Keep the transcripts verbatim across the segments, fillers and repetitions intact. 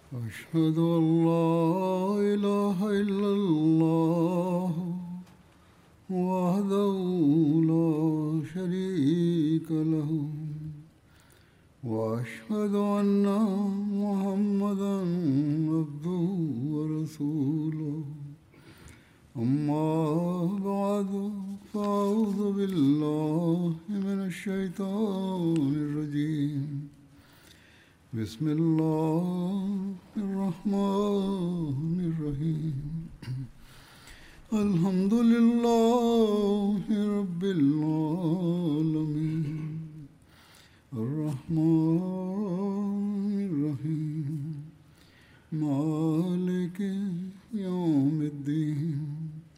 أشهد أن لا إله إلا الله وحده لا شريك له وأشهد أن محمدا عبده ورسوله أما بعد فأعوذ بالله من الشيطان الرجيم بسم الله الرحمن الرحيم الحمد لله رب العالمين الرحمن الرحيم مالك يوم الدين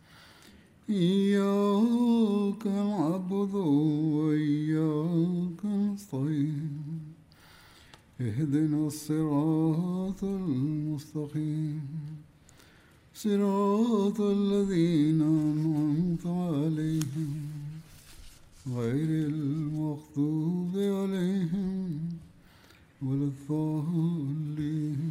إياك نعبد وإياك نستعين اهدنا الصراط المستقيم صراط الذين أنعمت عليهم غير المغضوب عليهم ولا الضالين.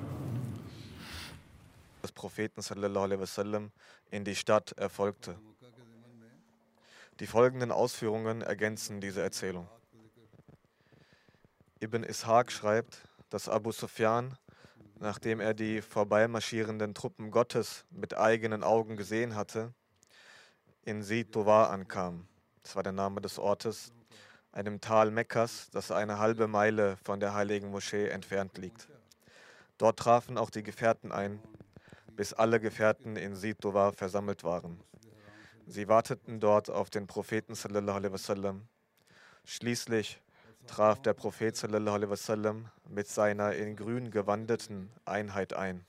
Des Propheten sallallahu alaihi wasallam in die Stadt erfolgte. Die folgenden Ausführungen ergänzen diese Erzählung. Ibn Ishaq schreibt, dass Abu Sufyan, nachdem er die vorbeimarschierenden Truppen Gottes mit eigenen Augen gesehen hatte, in Zi-Tuwa ankam. Das war der Name des Ortes, einem Tal Mekkas, das eine halbe Meile von der heiligen Moschee entfernt liegt. Dort trafen auch die Gefährten ein, bis alle Gefährten in Zi-Tuwa versammelt waren. Sie warteten dort auf den Propheten sallallahu alaihi wasallam. Schließlich traf der Prophet sallallahu alaihi wasallam mit seiner in grün gewandeten Einheit ein.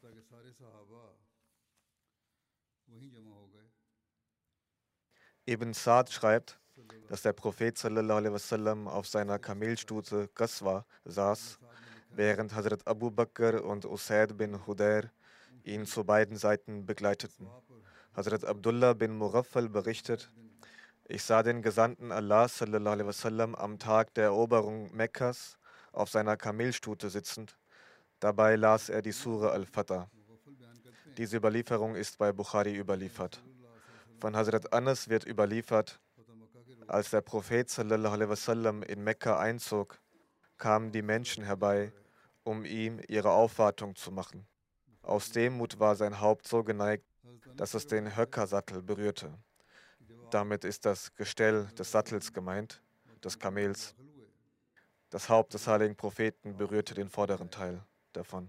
Ibn Sa'd schreibt, dass der Prophet sallallahu alaihi wasallam auf seiner Kamelstute Qaswa saß, während Hazrat Abu Bakr und Usaid bin Hudayr ihn zu beiden Seiten begleiteten. Hazrat Abdullah bin Mughaffal berichtet, ich sah den Gesandten Allah sallallahu alaihi wasallam am Tag der Eroberung Mekkas auf seiner Kamelstute sitzend. Dabei las er die Sure Al-Fatah. Diese Überlieferung ist bei Bukhari überliefert. Von Hazrat Anas wird überliefert, als der Prophet sallallahu alaihi wasallam in Mekka einzog, kamen die Menschen herbei, um ihm ihre Aufwartung zu machen. Aus Demut war sein Haupt so geneigt, dass es den Höckersattel berührte. Damit ist das Gestell des Sattels gemeint, des Kamels. Das Haupt des heiligen Propheten berührte den vorderen Teil davon.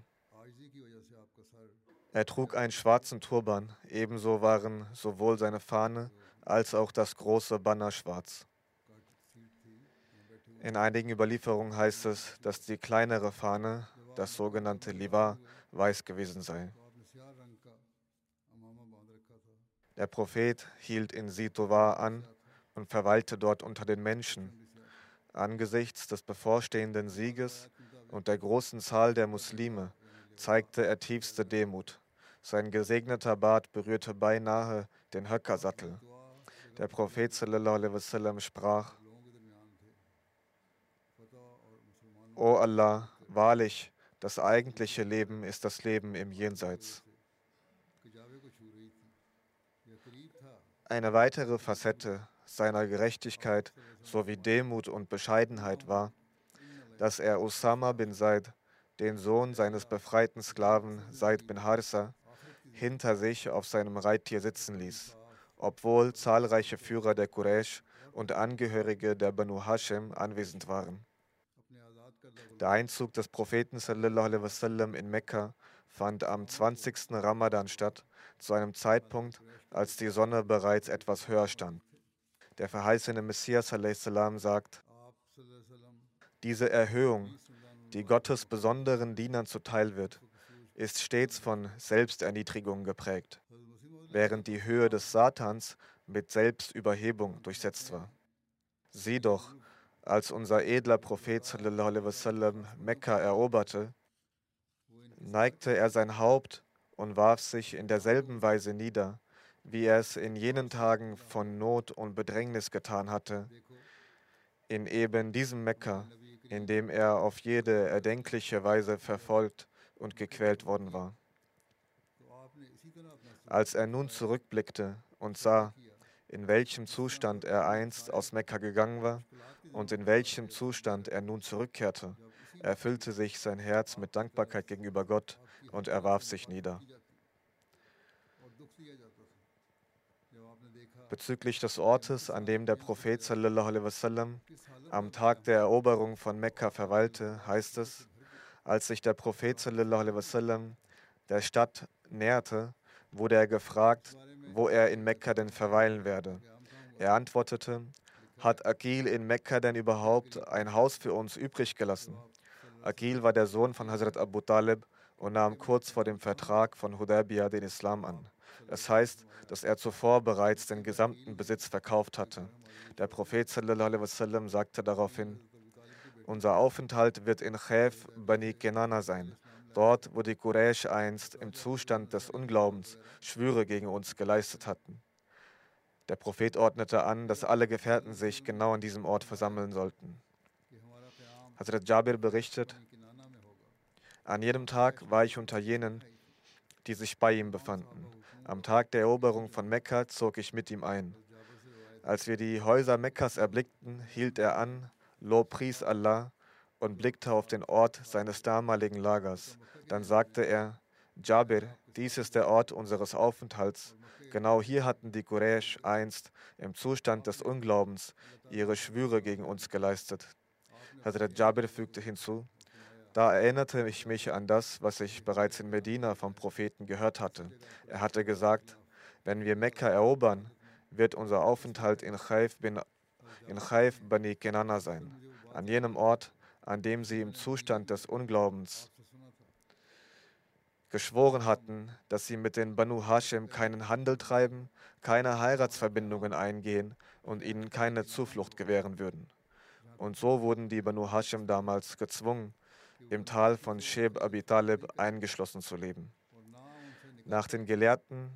Er trug einen schwarzen Turban, ebenso waren sowohl seine Fahne als auch das große Banner schwarz. In einigen Überlieferungen heißt es, dass die kleinere Fahne, das sogenannte Liwa, weiß gewesen sei. Der Prophet hielt in Zi-Tuwa an und verweilte dort unter den Menschen. Angesichts des bevorstehenden Sieges und der großen Zahl der Muslime zeigte er tiefste Demut. Sein gesegneter Bart berührte beinahe den Höckersattel. Der Prophet sallallahu alaihi wasallam sprach: O Allah, wahrlich, das eigentliche Leben ist das Leben im Jenseits. Eine weitere Facette seiner Gerechtigkeit sowie Demut und Bescheidenheit war, dass er Usama bin Zaid, den Sohn seines befreiten Sklaven Zaid bin Harsa, hinter sich auf seinem Reittier sitzen ließ, obwohl zahlreiche Führer der Quraysh und Angehörige der Banu Hashim anwesend waren. Der Einzug des Propheten sallallahu alaihi wasallam in Mekka fand am zwanzigsten Ramadan statt, zu einem Zeitpunkt, als die Sonne bereits etwas höher stand. Der verheißene Messias alaihi salam sagt: Diese Erhöhung, die Gottes besonderen Dienern zuteil wird, ist stets von Selbsterniedrigung geprägt, während die Höhe des Satans mit Selbstüberhebung durchsetzt war. Sieh doch, als unser edler Prophet sallallahu alaihi wasallam Mekka eroberte, neigte er sein Haupt und warf sich in derselben Weise nieder, wie er es in jenen Tagen von Not und Bedrängnis getan hatte, in eben diesem Mekka, in dem er auf jede erdenkliche Weise verfolgt und gequält worden war. Als er nun zurückblickte und sah, in welchem Zustand er einst aus Mekka gegangen war und in welchem Zustand er nun zurückkehrte, erfüllte sich sein Herz mit Dankbarkeit gegenüber Gott und er warf sich nieder. Bezüglich des Ortes, an dem der Prophet sallallahu alaihi wasallam am Tag der Eroberung von Mekka verweilte, heißt es, als sich der Prophet sallallahu alaihi wasallam der Stadt näherte, wurde er gefragt, wo er in Mekka denn verweilen werde. Er antwortete, hat Aqil in Mekka denn überhaupt ein Haus für uns übrig gelassen? Aqil war der Sohn von Hazrat Abu Talib und nahm kurz vor dem Vertrag von Hudaybiyah den Islam an. Es heißt, dass er zuvor bereits den gesamten Besitz verkauft hatte. Der Prophet sallallahu alaihi wasallam sagte daraufhin, unser Aufenthalt wird in Khayf Bani Kenana sein, dort, wo die Quraysh einst im Zustand des Unglaubens Schwüre gegen uns geleistet hatten. Der Prophet ordnete an, dass alle Gefährten sich genau an diesem Ort versammeln sollten. Hazrat Jabir berichtet, an jedem Tag war ich unter jenen, die sich bei ihm befanden. Am Tag der Eroberung von Mekka zog ich mit ihm ein. Als wir die Häuser Mekkas erblickten, hielt er an, lobpries Allah und blickte auf den Ort seines damaligen Lagers. Dann sagte er, Jabir, dies ist der Ort unseres Aufenthalts. Genau hier hatten die Quraysh einst im Zustand des Unglaubens ihre Schwüre gegen uns geleistet. Hazrat Jabir fügte hinzu, da erinnerte ich mich an das, was ich bereits in Medina vom Propheten gehört hatte. Er hatte gesagt, wenn wir Mekka erobern, wird unser Aufenthalt in Khayf, bin, in Khayf Bani Kenana sein, an jenem Ort, an dem sie im Zustand des Unglaubens geschworen hatten, dass sie mit den Banu Hashim keinen Handel treiben, keine Heiratsverbindungen eingehen und ihnen keine Zuflucht gewähren würden. Und so wurden die Banu Hashim damals gezwungen, im Tal von Sheb Abi Talib eingeschlossen zu leben. Nach den Gelehrten,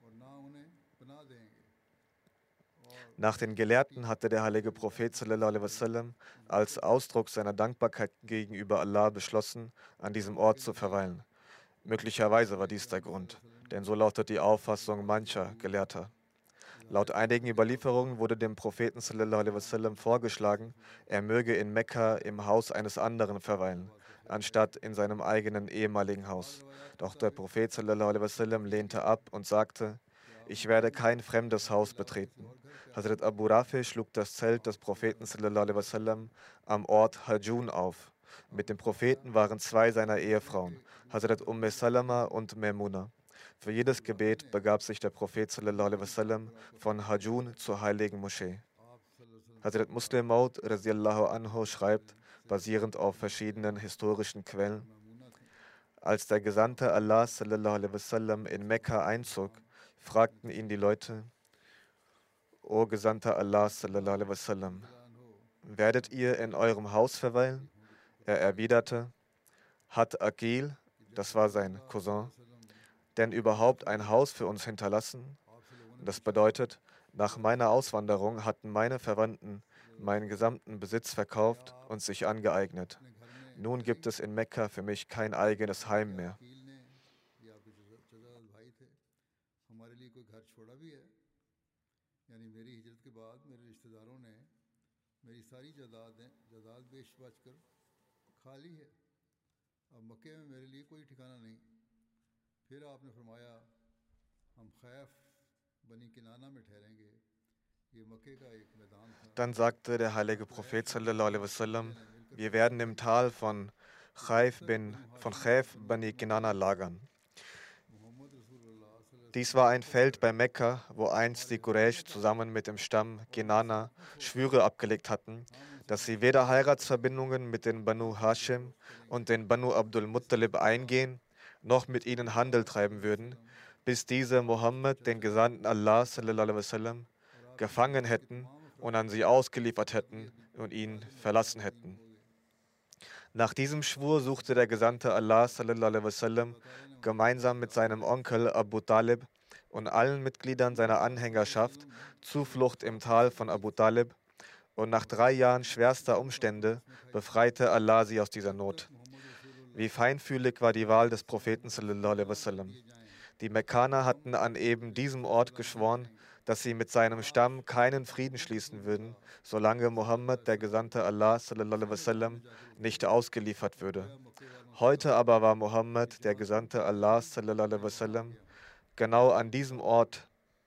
nach den Gelehrten hatte der heilige Prophet sallallahu alaihi wasallam als Ausdruck seiner Dankbarkeit gegenüber Allah beschlossen, an diesem Ort zu verweilen. Möglicherweise war dies der Grund, denn so lautet die Auffassung mancher Gelehrter. Laut einigen Überlieferungen wurde dem Propheten sallallahu alaihi wasallam vorgeschlagen, er möge in Mekka im Haus eines anderen verweilen, anstatt in seinem eigenen ehemaligen Haus. Doch der Prophet sallallahu alaihi wasallam lehnte ab und sagte, ich werde kein fremdes Haus betreten. Hazrat Abu Rafi schlug das Zelt des Propheten sallallahu alaihi wasallam am Ort Hajun auf. Mit dem Propheten waren zwei seiner Ehefrauen, Hazrat Umm Salama und Maimuna. Für jedes Gebet begab sich der Prophet sallallahu alaihi wasallam von Hajun zur heiligen Moschee. Hazrat Muslim Maud radiallahu anhu schreibt, basierend auf verschiedenen historischen Quellen, als der Gesandte Allah sallallahu alaihi wasallam in Mekka einzog, fragten ihn die Leute, O Gesandter Allah sallallahu alaihi wasallam, werdet ihr in eurem Haus verweilen? Er erwiderte, hat Aqil, das war sein Cousin, denn überhaupt ein Haus für uns hinterlassen? Das bedeutet, nach meiner Auswanderung hatten meine Verwandten meinen gesamten Besitz verkauft und sich angeeignet. Nun gibt es in Mekka für mich kein eigenes Heim mehr. Dann sagte der heilige Prophet sallallahu alaihi wasallam, wir werden im Tal von Khayf bin von Khayf Bani Kenana lagern. Dies war ein Feld bei Mekka, wo einst die Quraysh zusammen mit dem Stamm Kenana Schwüre abgelegt hatten, dass sie weder Heiratsverbindungen mit den Banu Hashim und den Banu Abdul Muttalib eingehen, noch mit ihnen Handel treiben würden, bis diese Mohammed, den Gesandten Allah sallallahu alaihi wasallam, gefangen hätten und an sie ausgeliefert hätten und ihn verlassen hätten. Nach diesem Schwur suchte der Gesandte Allah sallallahu alaihi wasallam gemeinsam mit seinem Onkel Abu Talib und allen Mitgliedern seiner Anhängerschaft Zuflucht im Tal von Abu Talib, und nach drei Jahren schwerster Umstände befreite Allah sie aus dieser Not. Wie feinfühlig war die Wahl des Propheten sallallahu alaihi wasallam. Die Mekkaner hatten an eben diesem Ort geschworen, dass sie mit seinem Stamm keinen Frieden schließen würden, solange Mohammed, der Gesandte Allah sallallahu alaihi wasallam, nicht ausgeliefert würde. Heute aber war Mohammed, der Gesandte Allah sallallahu alaihi wasallam, genau an diesem Ort,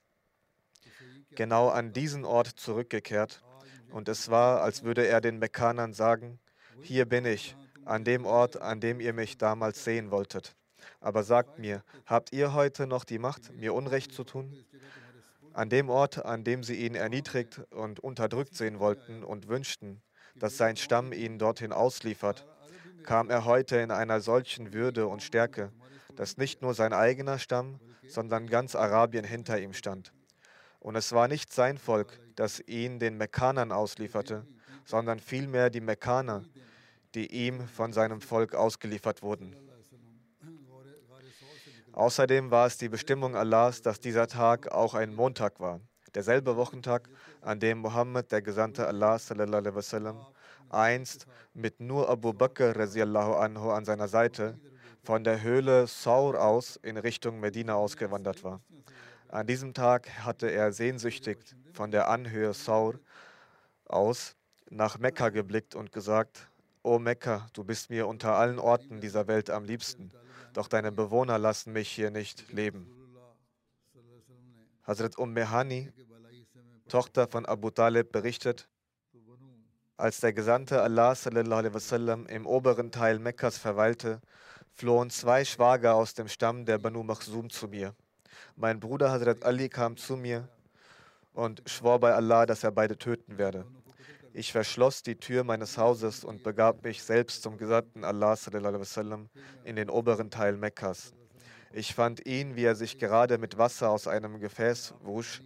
genau an diesen Ort zurückgekehrt. Und es war, als würde er den Mekkanern sagen: Hier bin ich, an dem Ort, an dem ihr mich damals sehen wolltet. Aber sagt mir, habt ihr heute noch die Macht, mir Unrecht zu tun? An dem Ort, an dem sie ihn erniedrigt und unterdrückt sehen wollten und wünschten, dass sein Stamm ihn dorthin ausliefert, kam er heute in einer solchen Würde und Stärke, dass nicht nur sein eigener Stamm, sondern ganz Arabien hinter ihm stand. Und es war nicht sein Volk, das ihn den Mekkanern auslieferte, sondern vielmehr die Mekkaner, die ihm von seinem Volk ausgeliefert wurden. Außerdem war es die Bestimmung Allahs, dass dieser Tag auch ein Montag war, derselbe Wochentag, an dem Mohammed, der Gesandte Allah sallallahu alaihi wasallam, einst mit nur Abu Bakr radiallahu anhu an seiner Seite von der Höhle Saur aus in Richtung Medina ausgewandert war. An diesem Tag hatte er sehnsüchtig von der Anhöhe Saur aus nach Mekka geblickt und gesagt: O Mekka, du bist mir unter allen Orten dieser Welt am liebsten, doch deine Bewohner lassen mich hier nicht leben. Hazrat Umm Hani, Tochter von Abu Talib, berichtet: Als der Gesandte Allah sallallahu alaihi wasallam im oberen Teil Mekkas verweilte, flohen zwei Schwager aus dem Stamm der Banu Makhzum zu mir. Mein Bruder Hazrat Ali kam zu mir und schwor bei Allah, dass er beide töten werde. Ich verschloss die Tür meines Hauses und begab mich selbst zum Gesandten Allah sallallahu alaihi wasallam in den oberen Teil Mekkas. Ich fand ihn, wie er sich gerade mit Wasser aus einem Gefäß wusch,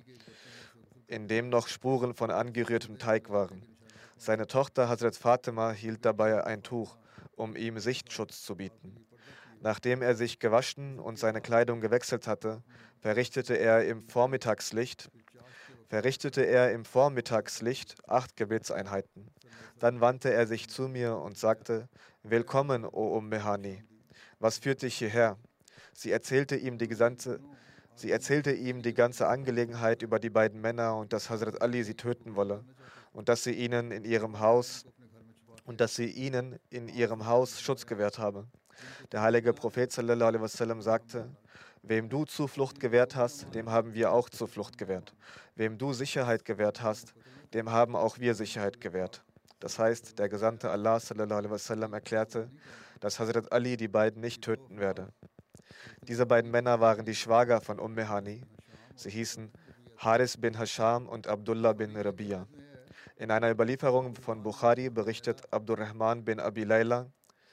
in dem noch Spuren von angerührtem Teig waren. Seine Tochter Hazrat Fatima hielt dabei ein Tuch, um ihm Sichtschutz zu bieten. Nachdem er sich gewaschen und seine Kleidung gewechselt hatte, verrichtete er im Vormittagslicht verrichtete er im Vormittagslicht acht Gebetseinheiten. Dann wandte er sich zu mir und sagte: Willkommen, O Umm Hani. Was führt dich hierher? Sie erzählte ihm die gesamte, sie erzählte ihm die ganze Angelegenheit über die beiden Männer und dass Hazrat Ali sie töten wolle und dass sie ihnen in ihrem Haus und dass sie ihnen in ihrem Haus Schutz gewährt habe. Der heilige Prophet sallallahu alaihi wasallam sagte: Wem du Zuflucht gewährt hast, dem haben wir auch Zuflucht gewährt. Wem du Sicherheit gewährt hast, dem haben auch wir Sicherheit gewährt. Das heißt, der Gesandte Allah sallallahu alaihi wasallam erklärte, dass Hazrat Ali die beiden nicht töten werde. Diese beiden Männer waren die Schwager von Umm Hani. Sie hießen Haris bin Hasham und Abdullah bin Rabia. In einer Überlieferung von Bukhari berichtet Abdurrahman bin Abi Layla: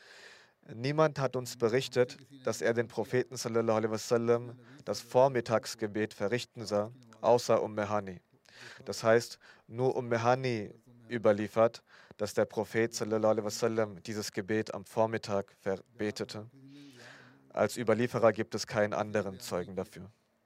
Niemand hat uns berichtet, dass er den Propheten sallallahu alaihi wasallam das Vormittagsgebet verrichten sah, außer Umm Hani. Das heißt, nur Umm Hani überliefert, dass der Prophet sallallahu alaihi wasallam dieses Gebet am Vormittag verbetete. Als Überlieferer gibt es keinen anderen Zeugen dafür.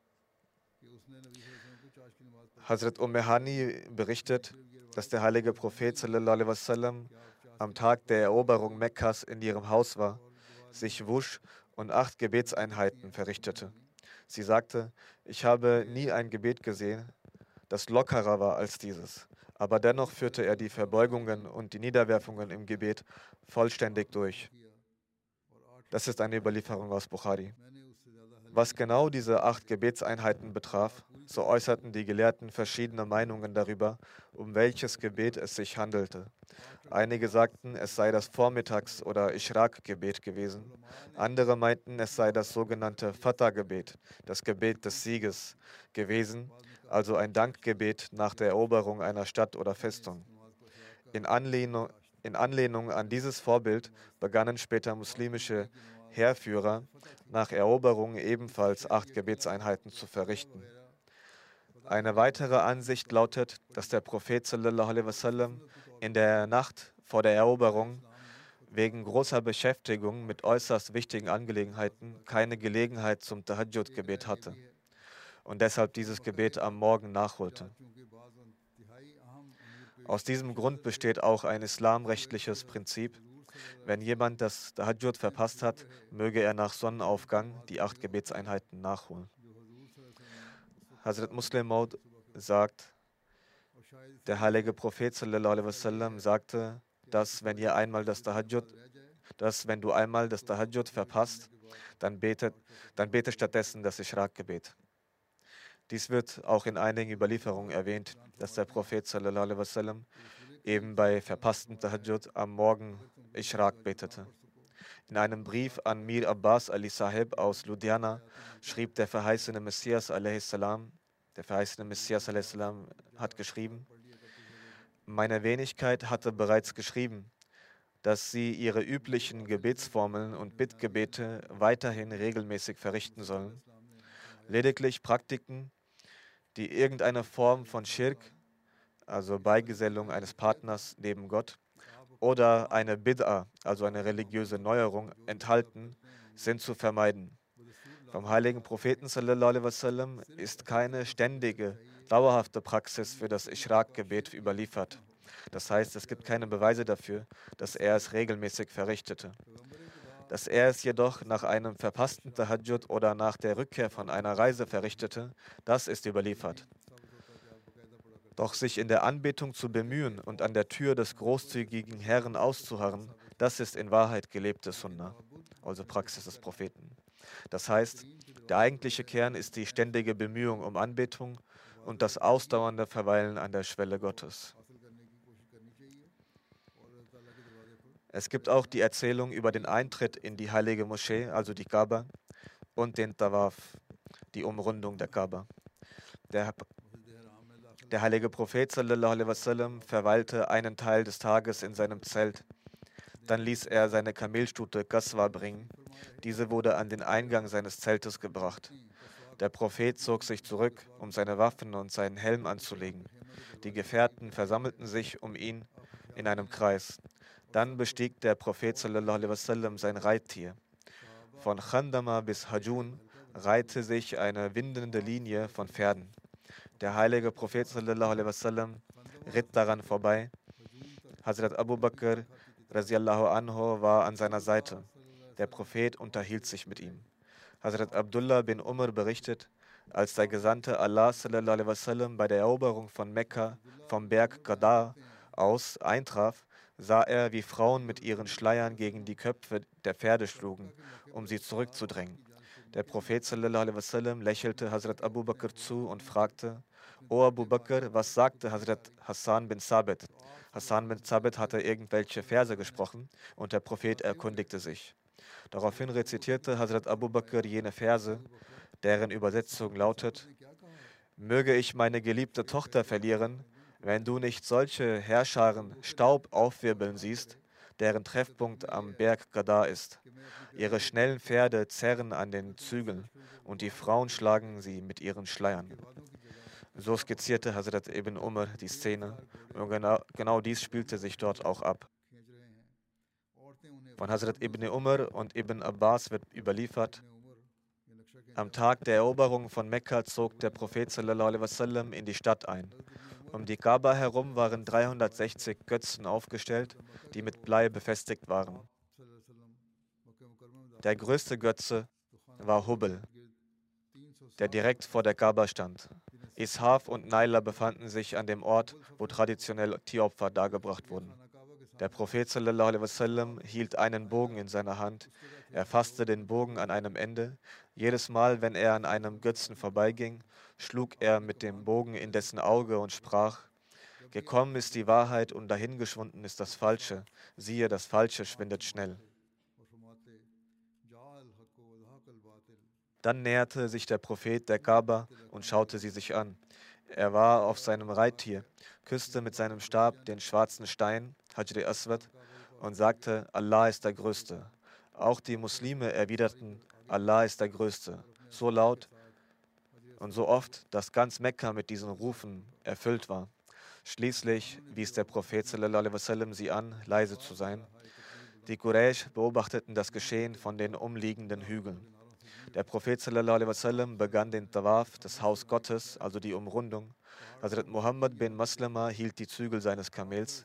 Hazrat Umm Hani berichtet, dass der heilige Prophet sallallahu alaihi wasallam am Tag der Eroberung Mekkas in ihrem Haus war, sich wusch und acht Gebetseinheiten verrichtete. Sie sagte: Ich habe nie ein Gebet gesehen, das lockerer war als dieses. Aber dennoch führte er die Verbeugungen und die Niederwerfungen im Gebet vollständig durch. Das ist eine Überlieferung aus Bukhari. Was genau diese acht Gebetseinheiten betraf, so äußerten die Gelehrten verschiedene Meinungen darüber, um welches Gebet es sich handelte. Einige sagten, es sei das Vormittags- oder Ishraq-Gebet gewesen. Andere meinten, es sei das sogenannte Fatah-Gebet, das Gebet des Sieges gewesen, also ein Dankgebet nach der Eroberung einer Stadt oder Festung. In Anlehnung, in Anlehnung an dieses Vorbild begannen später muslimische Heerführer nach Eroberung ebenfalls acht Gebetseinheiten zu verrichten. Eine weitere Ansicht lautet, dass der Prophet sallallahu alaihi wasallam in der Nacht vor der Eroberung wegen großer Beschäftigung mit äußerst wichtigen Angelegenheiten keine Gelegenheit zum Tahajjud-Gebet hatte und deshalb dieses Gebet am Morgen nachholte. Aus diesem Grund besteht auch ein islamrechtliches Prinzip, Wenn jemand das Tahajjud verpasst hat, möge er nach Sonnenaufgang die acht Gebetseinheiten nachholen. Hazrat Muslim Maud sagt, der heilige Prophet sallallahu alaihi wasallam sagte, dass wenn ihr einmal das Tahajjud, dass wenn du einmal das Tahajjud verpasst, dann bete, dann bete stattdessen das Ishraq-Gebet. Dies wird auch in einigen Überlieferungen erwähnt, dass der Prophet sallallahu alaihi wasallam eben bei verpasstem Tahajjud am Morgen Ishraq betete. In einem Brief an Mir Abbas Ali Sahib aus Ludhiana schrieb der verheißene Messias a.s. Der verheißene Messias a.s. hat geschrieben: Meine Wenigkeit hatte bereits geschrieben, dass sie ihre üblichen Gebetsformeln und Bittgebete weiterhin regelmäßig verrichten sollen. Lediglich Praktiken, die irgendeine Form von Schirk, also Beigesellung eines Partners neben Gott, oder eine Bid'a, also eine religiöse Neuerung, enthalten, sind zu vermeiden. Vom heiligen Propheten sallallahu alaihi wasallam ist keine ständige, dauerhafte Praxis für das Ishraq-Gebet überliefert. Das heißt, es gibt keine Beweise dafür, dass er es regelmäßig verrichtete. Dass er es jedoch nach einem verpassten Tahajjud oder nach der Rückkehr von einer Reise verrichtete, das ist überliefert. Doch sich in der Anbetung zu bemühen und an der Tür des großzügigen Herrn auszuharren, das ist in Wahrheit gelebte Sunnah, also Praxis des Propheten. Das heißt, der eigentliche Kern ist die ständige Bemühung um Anbetung und das ausdauernde Verweilen an der Schwelle Gottes. Es gibt auch die Erzählung über den Eintritt in die heilige Moschee, also die Kaaba, und den Tawaf, die Umrundung der Kaaba. Der, der heilige Prophet sallallahu alaihi wasallam verweilte einen Teil des Tages in seinem Zelt. Dann ließ er seine Kamelstute Qaswa bringen. Diese wurde an den Eingang seines Zeltes gebracht. Der Prophet zog sich zurück, um seine Waffen und seinen Helm anzulegen. Die Gefährten versammelten sich um ihn in einem Kreis. Dann bestieg der Prophet sallallahu alaihi wasallam sein Reittier. Von Khandama bis Hajun reihte sich eine windende Linie von Pferden. Der heilige Prophet sallallahu alaihi wasallam ritt daran vorbei. Hazrat Abu Bakr radiallahu anhu war an seiner Seite. Der Prophet unterhielt sich mit ihm. Hazrat Abdullah bin Umar berichtet, als der Gesandte Allah sallallahu alaihi wasallam bei der Eroberung von Mekka vom Berg Qadar aus eintraf, sah er, wie Frauen mit ihren Schleiern gegen die Köpfe der Pferde schlugen, um sie zurückzudrängen. Der Prophet sallallahu alaihi wasallam lächelte Hazrat Abu Bakr zu und fragte: O Abu Bakr, was sagte Hazrat Hassan bin Sabit? Hassan bin Sabit hatte irgendwelche Verse gesprochen und der Prophet erkundigte sich. Daraufhin rezitierte Hazrat Abu Bakr jene Verse, deren Übersetzung lautet: Möge ich meine geliebte Tochter verlieren, wenn du nicht solche Heerscharen Staub aufwirbeln siehst, deren Treffpunkt am Berg Qadar ist. Ihre schnellen Pferde zerren an den Zügeln und die Frauen schlagen sie mit ihren Schleiern. So skizzierte Hazrat Ibn Umar die Szene und genau, genau dies spielte sich dort auch ab. Von Hazrat Ibn Umar und Ibn Abbas wird überliefert: Am Tag der Eroberung von Mekka zog der Prophet sallallahu alaihi wasallam in die Stadt ein. Um die Kaaba herum waren dreihundertsechzig Götzen aufgestellt, die mit Blei befestigt waren. Der größte Götze war Hubal, der direkt vor der Kaaba stand. Ishaf und Naila befanden sich an dem Ort, wo traditionell Tieropfer dargebracht wurden. Der Prophet sallallahu alaihi wasallam hielt einen Bogen in seiner Hand. Er fasste den Bogen an einem Ende. Jedes Mal, wenn er an einem Götzen vorbeiging, schlug er mit dem Bogen in dessen Auge und sprach: Gekommen ist die Wahrheit und dahingeschwunden ist das Falsche. Siehe, das Falsche schwindet schnell. Dann näherte sich der Prophet der Kaaba und schaute sie sich an. Er war auf seinem Reittier, küsste mit seinem Stab den schwarzen Stein, Hajri Aswad, und sagte: Allah ist der Größte. Auch die Muslime erwiderten: Allah ist der Größte, so laut und so oft, dass ganz Mekka mit diesen Rufen erfüllt war. Schließlich wies der Prophet sallallahu alaihi wasallam sie an, leise zu sein. Die Quraysh beobachteten das Geschehen von den umliegenden Hügeln. Der Prophet sallallahu alaihi wasallam begann den Tawaf des Haus Gottes, also die Umrundung. Hazrat Muhammad bin Maslama hielt die Zügel seines Kamels.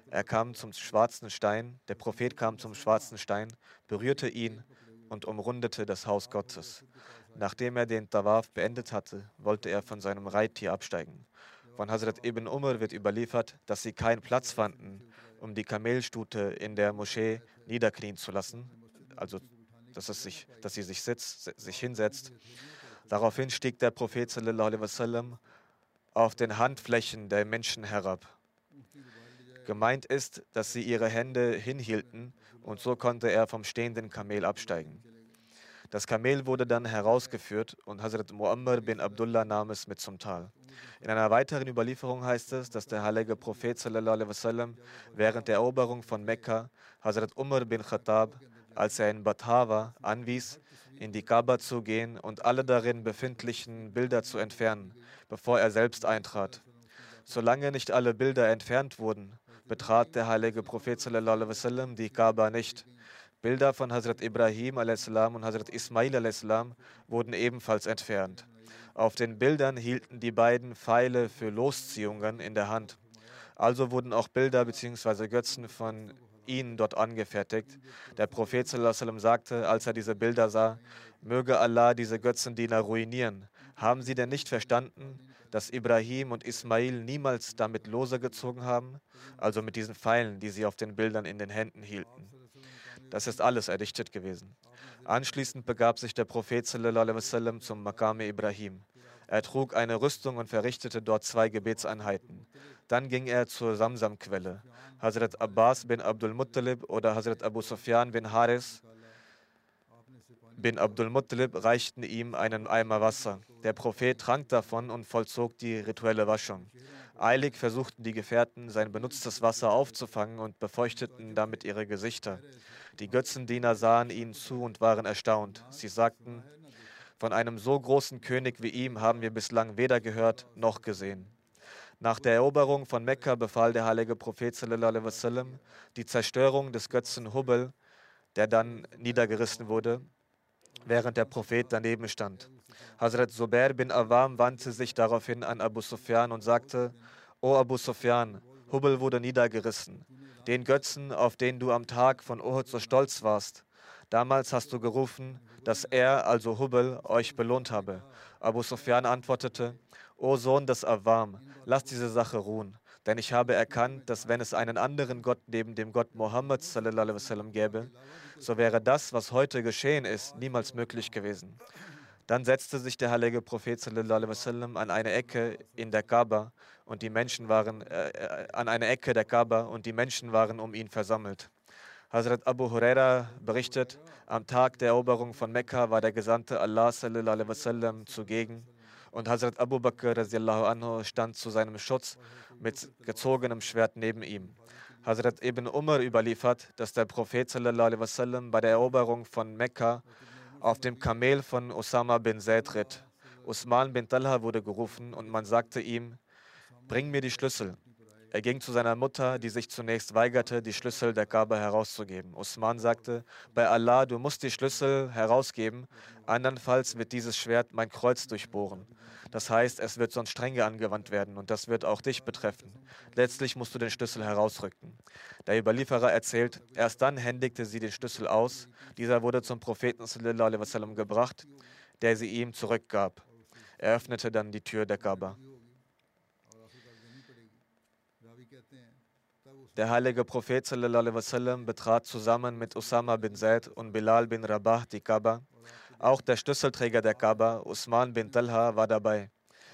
Er kam zum schwarzen Stein, der Prophet kam zum schwarzen Stein, berührte ihn und umrundete das Haus Gottes. Nachdem er den Tawaf beendet hatte, wollte er von seinem Reittier absteigen. Von Hazrat Ibn Umar wird überliefert, dass sie keinen Platz fanden, um die Kamelstute in der Moschee niederknien zu lassen, also dass, es sich, dass sie sich, sitzt, sich hinsetzt. Daraufhin stieg der Prophet sallallahu alaihi wasallam auf den Handflächen der Menschen herab. Gemeint ist, dass sie ihre Hände hinhielten und so konnte er vom stehenden Kamel absteigen. Das Kamel wurde dann herausgeführt und Hazrat Muammar bin Abdullah nahm es mit zum Tal. In einer weiteren Überlieferung heißt es, dass der heilige Prophet sallallahu alaihi wasallam während der Eroberung von Mekka Hazrat Umar bin Khattab, als er in Batha war, anwies, in die Kaaba zu gehen und alle darin befindlichen Bilder zu entfernen, bevor er selbst eintrat. Solange nicht alle Bilder entfernt wurden, betrat der heilige Prophet sallallahu alaihi wasallam die Kaaba nicht. Bilder von Hazrat Ibrahim a s. und Hazrat Ismail a s. wurden ebenfalls entfernt. Auf den Bildern hielten die beiden Pfeile für Losziehungen in der Hand. Also wurden auch Bilder bzw. Götzen von ihnen dort angefertigt. Der Prophet sallallahu alaihi wasallam sagte, als er diese Bilder sah, möge Allah diese Götzendiener ruinieren. Haben sie denn nicht verstanden, dass Ibrahim und Ismail niemals damit Lose gezogen haben? Also mit diesen Pfeilen, die sie auf den Bildern in den Händen hielten. Das ist alles erdichtet gewesen. Anschließend begab sich der Prophet sallallahu alaihi wasallam zum Maqam-e Ibrahim. Er trug eine Rüstung und verrichtete dort zwei Gebetseinheiten. Dann ging er zur Samsam-Quelle. Hazrat Abbas bin Abdul Muttalib oder Hazrat Abu Sufyan bin Haris bin Abdul Muttalib reichten ihm einen Eimer Wasser. Der Prophet trank davon und vollzog die rituelle Waschung. Eilig versuchten die Gefährten, sein benutztes Wasser aufzufangen und befeuchteten damit ihre Gesichter. Die Götzendiener sahen ihnen zu und waren erstaunt. Sie sagten, von einem so großen König wie ihm haben wir bislang weder gehört noch gesehen. Nach der Eroberung von Mekka befahl der heilige Prophet sallallahu alaihi wasallam die Zerstörung des Götzen Hubal, der dann niedergerissen wurde, während der Prophet daneben stand. Hazrat Zubair bin Awam wandte sich daraufhin an Abu Sufyan und sagte, O Abu Sufyan, Hubal wurde niedergerissen. Den Götzen, auf den du am Tag von Uhud so stolz warst. Damals hast du gerufen, dass er, also Hubal, euch belohnt habe. Abu Sufyan antwortete, O Sohn des Awam, lass diese Sache ruhen. Denn ich habe erkannt, dass wenn es einen anderen Gott neben dem Gott Mohammed sallallahu alaihi wasallam gäbe, so wäre das, was heute geschehen ist, niemals möglich gewesen. Dann setzte sich der heilige Prophet sallallahu alaihi wasallam an eine Ecke in der Kaaba und die Menschen waren äh, an eine Ecke der Kaaba und die Menschen waren um ihn versammelt. Hazrat Abu Huraira berichtet, am Tag der Eroberung von Mekka war der Gesandte Allah sallallahu alaihi wasallam zugegen und Hazrat Abu Bakr radiallahu anhu stand zu seinem Schutz mit gezogenem Schwert neben ihm. Hazrat Ibn Umar überliefert, dass der Prophet sallallahu alaihi wasallam bei der Eroberung von Mekka auf dem Kamel von Usama bin Zaid ritt. Usman bin Talha wurde gerufen und man sagte ihm, bring mir die Schlüssel. Er ging zu seiner Mutter, die sich zunächst weigerte, die Schlüssel der Kaaba herauszugeben. Usman sagte, bei Allah, du musst die Schlüssel herausgeben, andernfalls wird dieses Schwert mein Kreuz durchbohren. Das heißt, es wird sonst strenge angewandt werden und das wird auch dich betreffen. Letztlich musst du den Schlüssel herausrücken. Der Überlieferer erzählt, erst dann händigte sie den Schlüssel aus. Dieser wurde zum Propheten sallallahu alaihi wasallam gebracht, der sie ihm zurückgab. Er öffnete dann die Tür der Kaaba. Der heilige Prophet sallallahu alaihi wasallam betrat zusammen mit Usama bin Zaid und Bilal bin Rabah die Kaaba. Auch der Schlüsselträger der Kaaba, Usman bin Talha, war dabei.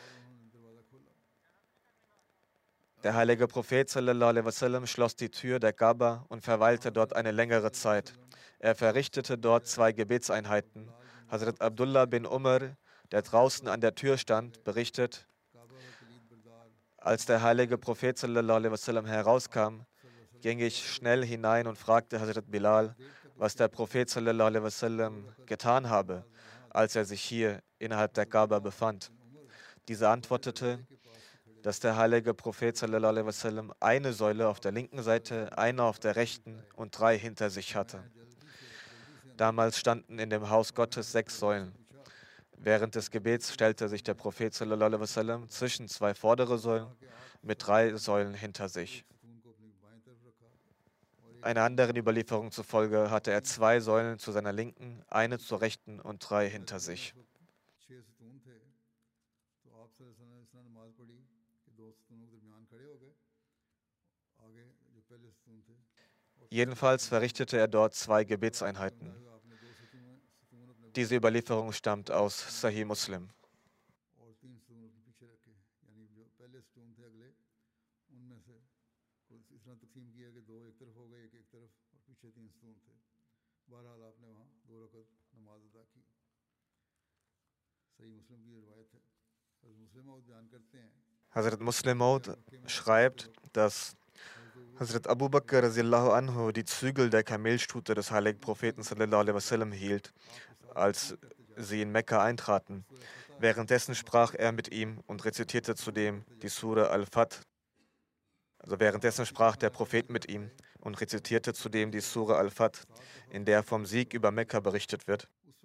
Der heilige Prophet sallallahu alaihi wasallam schloss die Tür der Kaaba und verweilte dort eine längere Zeit. Er verrichtete dort zwei Gebetseinheiten. Hazrat Abdullah bin Umar, der draußen an der Tür stand, berichtet, als der heilige Prophet sallallahu alaihi wasallam herauskam, ging ich schnell hinein und fragte Hazrat Bilal, was der Prophet sallallahu alaihi wasallam getan habe, als er sich hier innerhalb der Kaaba befand. Dieser antwortete, dass der heilige Prophet sallallahu alaihi wasallam eine Säule auf der linken Seite, eine auf der rechten und drei hinter sich hatte. Damals standen in dem Haus Gottes sechs Säulen. Während des Gebets stellte sich der Prophet sallallahu alaihi wasallam zwischen zwei vordere Säulen mit drei Säulen hinter sich. Einer anderen Überlieferung zufolge hatte er zwei Säulen zu seiner Linken, eine zur Rechten und drei hinter sich. Jedenfalls verrichtete er dort zwei Gebetseinheiten. Diese Überlieferung stammt aus Sahih Muslim. Hazrat Muslim Maud schreibt, dass Hazrat Abu Bakr radiallahu anhu die Zügel der Kamelstute des heiligen Propheten sallallahu alaihi wasallam hielt, als sie in Mekka eintraten. Währenddessen sprach er mit ihm und rezitierte zudem die Sura Al-Fath. Also währenddessen sprach der Prophet mit ihm und rezitierte zudem die Sura Al-Fath, in der vom Sieg über Mekka berichtet wird.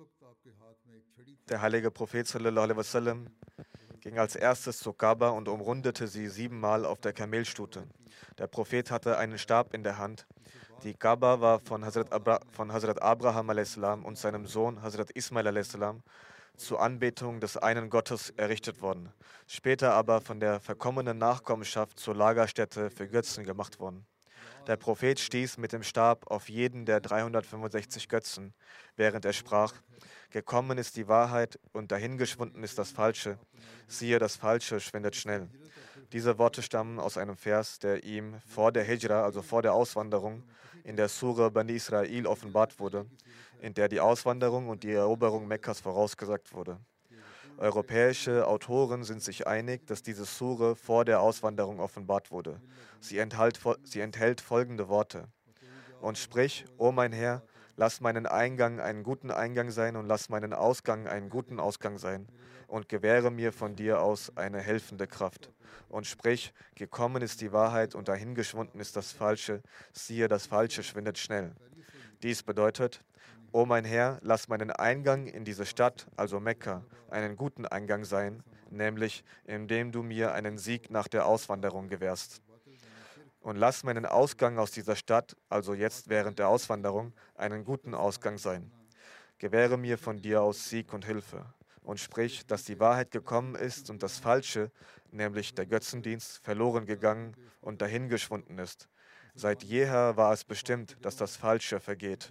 Der heilige Prophet sallallahu alaihi wasallam ging als erstes zur Kaaba und umrundete sie siebenmal auf der Kamelstute. Der Prophet hatte einen Stab in der Hand. Die Kaaba war von Hazrat, Abra von Hazrat Abraham a s. und seinem Sohn Hazrat Ismail a s. zur Anbetung des einen Gottes errichtet worden, später aber von der verkommenen Nachkommenschaft zur Lagerstätte für Götzen gemacht worden. Der Prophet stieß mit dem Stab auf jeden der dreihundertfünfundsechzig Götzen, während er sprach: Gekommen ist die Wahrheit und dahingeschwunden ist das Falsche. Siehe, das Falsche schwindet schnell. Diese Worte stammen aus einem Vers, der ihm vor der Hijra, also vor der Auswanderung, in der Sura Bani Israel offenbart wurde, in der die Auswanderung und die Eroberung Mekkas vorausgesagt wurde. Europäische Autoren sind sich einig, dass diese Sure vor der Auswanderung offenbart wurde. Sie enthält, sie enthält folgende Worte: Und sprich, o mein Herr, lass meinen Eingang einen guten Eingang sein und lass meinen Ausgang einen guten Ausgang sein und gewähre mir von dir aus eine helfende Kraft. Und sprich, gekommen ist die Wahrheit und dahingeschwunden ist das Falsche, siehe, das Falsche schwindet schnell. Dies bedeutet: O mein Herr, lass meinen Eingang in diese Stadt, also Mekka, einen guten Eingang sein, nämlich indem du mir einen Sieg nach der Auswanderung gewährst. Und lass meinen Ausgang aus dieser Stadt, also jetzt während der Auswanderung, einen guten Ausgang sein. Gewähre mir von dir aus Sieg und Hilfe. Und sprich, dass die Wahrheit gekommen ist und das Falsche, nämlich der Götzendienst, verloren gegangen und dahingeschwunden ist. Seit jeher war es bestimmt, dass das Falsche vergeht.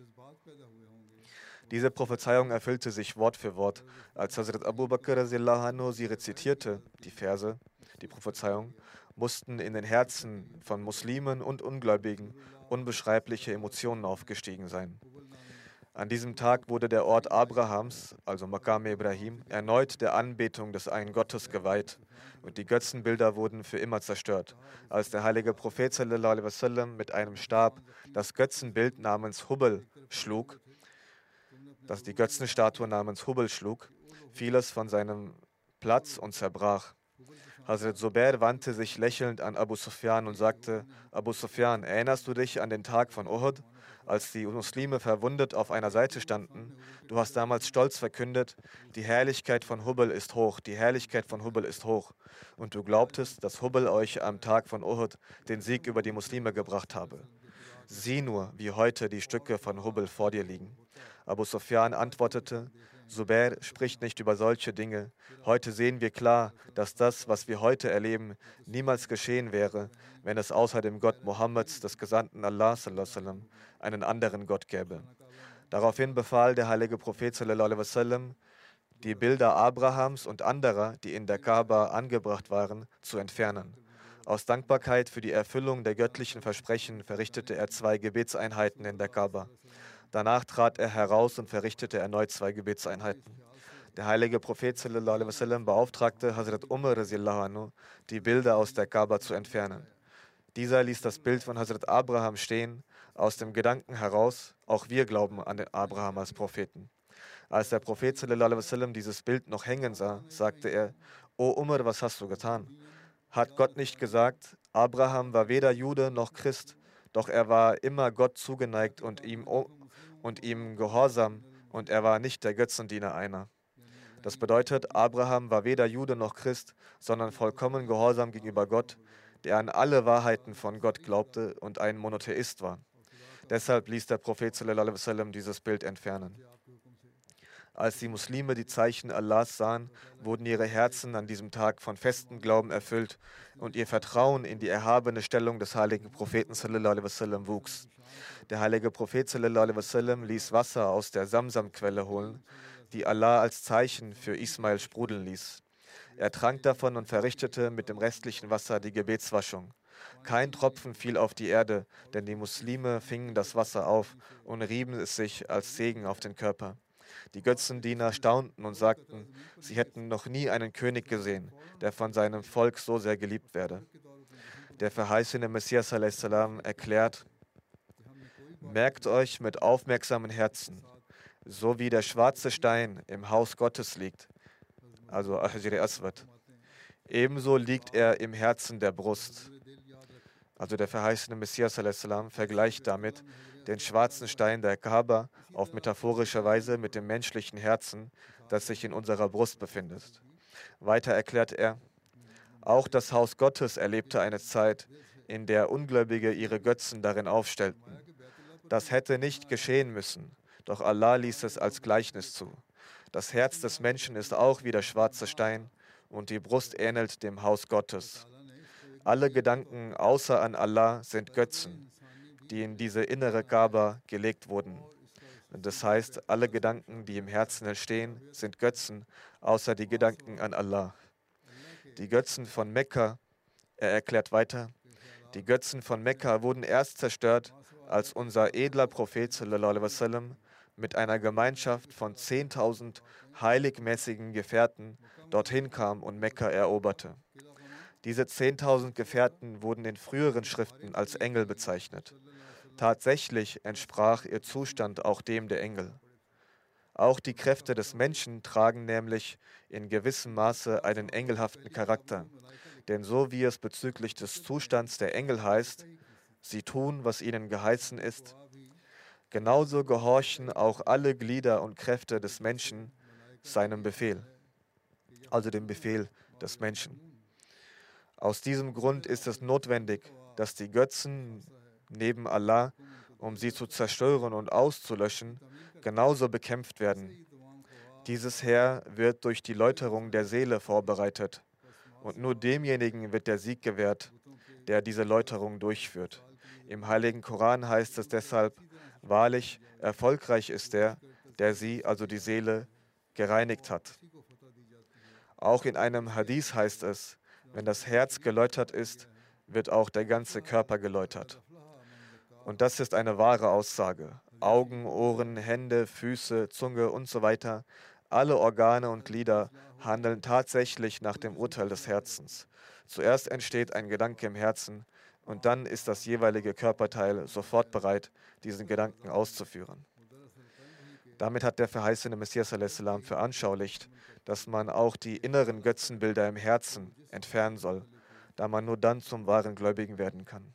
Diese Prophezeiung erfüllte sich Wort für Wort, als Hazrat Abu Bakr radiallahu anhu sie rezitierte, die Verse, die Prophezeiung, mussten in den Herzen von Muslimen und Ungläubigen unbeschreibliche Emotionen aufgestiegen sein. An diesem Tag wurde der Ort Abrahams, also Maqam Ibrahim, erneut der Anbetung des einen Gottes geweiht und die Götzenbilder wurden für immer zerstört, als der heilige Prophet sallallahu alaihi wasallam mit einem Stab das Götzenbild namens Hubal schlug, das die Götzenstatue namens Hubal schlug, fiel es von seinem Platz und zerbrach. Hazrat Zubair wandte sich lächelnd an Abu Sufyan und sagte: Abu Sufyan, erinnerst du dich an den Tag von Uhud, als die Muslime verwundet auf einer Seite standen? Du hast damals stolz verkündet: Die Herrlichkeit von Hubal ist hoch, die Herrlichkeit von Hubal ist hoch. Und du glaubtest, dass Hubal euch am Tag von Uhud den Sieg über die Muslime gebracht habe. Sieh nur, wie heute die Stücke von Hubal vor dir liegen. Abu Sufyan antwortete: Zubair spricht nicht über solche Dinge. Heute sehen wir klar, dass das, was wir heute erleben, niemals geschehen wäre, wenn es außer dem Gott Mohammeds, des Gesandten Allah, sallallahu alaihi wasallam, einen anderen Gott gäbe. Daraufhin befahl der heilige Prophet sallallahu alaihi wasallam, die Bilder Abrahams und anderer, die in der Kaaba angebracht waren, zu entfernen. Aus Dankbarkeit für die Erfüllung der göttlichen Versprechen verrichtete er zwei Gebetseinheiten in der Kaaba. Danach trat er heraus und verrichtete erneut zwei Gebetseinheiten. Der heilige Prophet sallallahu alaihi wasallam beauftragte Hazrat Umar radiallahu anhu, die Bilder aus der Kaaba zu entfernen. Dieser ließ das Bild von Hazrat Abraham stehen, aus dem Gedanken heraus, auch wir glauben an den Abraham als Propheten. Als der Prophet sallallahu alaihi wasallam dieses Bild noch hängen sah, sagte er: O Umar, was hast du getan? Hat Gott nicht gesagt, Abraham war weder Jude noch Christ, doch er war immer Gott zugeneigt und ihm, und ihm gehorsam, und er war nicht der Götzendiener einer. Das bedeutet, Abraham war weder Jude noch Christ, sondern vollkommen gehorsam gegenüber Gott, der an alle Wahrheiten von Gott glaubte und ein Monotheist war. Deshalb ließ der Prophet sallallahu alaihi wasallam dieses Bild entfernen. Als die Muslime die Zeichen Allahs sahen, wurden ihre Herzen an diesem Tag von festem Glauben erfüllt und ihr Vertrauen in die erhabene Stellung des heiligen Propheten sallallahu alaihi wasallam wuchs. Der heilige Prophet sallallahu alaihi wasallam ließ Wasser aus der Samsam-Quelle holen, die Allah als Zeichen für Ismail sprudeln ließ. Er trank davon und verrichtete mit dem restlichen Wasser die Gebetswaschung. Kein Tropfen fiel auf die Erde, denn die Muslime fingen das Wasser auf und rieben es sich als Segen auf den Körper. Die Götzendiener staunten und sagten, sie hätten noch nie einen König gesehen, der von seinem Volk so sehr geliebt werde. Der verheißene Messias a.s. erklärt, merkt euch mit aufmerksamen Herzen, so wie der schwarze Stein im Haus Gottes liegt, also Hajar Aswad, ebenso liegt er im Herzen der Brust. Also der verheißene Messias a.s. vergleicht damit den schwarzen Stein der Kaaba auf metaphorische Weise mit dem menschlichen Herzen, das sich in unserer Brust befindet. Weiter erklärt er, auch das Haus Gottes erlebte eine Zeit, in der Ungläubige ihre Götzen darin aufstellten. Das hätte nicht geschehen müssen, doch Allah ließ es als Gleichnis zu. Das Herz des Menschen ist auch wie der schwarze Stein und die Brust ähnelt dem Haus Gottes. Alle Gedanken außer an Allah sind Götzen, die in diese innere Kaaba gelegt wurden. Das heißt, alle Gedanken, die im Herzen entstehen, sind Götzen, außer die Gedanken an Allah. Die Götzen von Mekka, er erklärt weiter, die Götzen von Mekka wurden erst zerstört, als unser edler Prophet sallallahu alaihi wasallam mit einer Gemeinschaft von zehntausend heiligmäßigen Gefährten dorthin kam und Mekka eroberte. Diese zehntausend Gefährten wurden in früheren Schriften als Engel bezeichnet. Tatsächlich entsprach ihr Zustand auch dem der Engel. Auch die Kräfte des Menschen tragen nämlich in gewissem Maße einen engelhaften Charakter. Denn so wie es bezüglich des Zustands der Engel heißt, sie tun, was ihnen geheißen ist, genauso gehorchen auch alle Glieder und Kräfte des Menschen seinem Befehl, also dem Befehl des Menschen. Aus diesem Grund ist es notwendig, dass die Götzen neben Allah, um sie zu zerstören und auszulöschen, genauso bekämpft werden. Dieses Heer wird durch die Läuterung der Seele vorbereitet und nur demjenigen wird der Sieg gewährt, der diese Läuterung durchführt. Im Heiligen Koran heißt es deshalb, wahrlich, erfolgreich ist der, der sie, also die Seele, gereinigt hat. Auch in einem Hadith heißt es, wenn das Herz geläutert ist, wird auch der ganze Körper geläutert. Und das ist eine wahre Aussage. Augen, Ohren, Hände, Füße, Zunge und so weiter, alle Organe und Glieder handeln tatsächlich nach dem Urteil des Herzens. Zuerst entsteht ein Gedanke im Herzen und dann ist das jeweilige Körperteil sofort bereit, diesen Gedanken auszuführen. Damit hat der verheißene Messias a.s. veranschaulicht, dass man auch die inneren Götzenbilder im Herzen entfernen soll, da man nur dann zum wahren Gläubigen werden kann.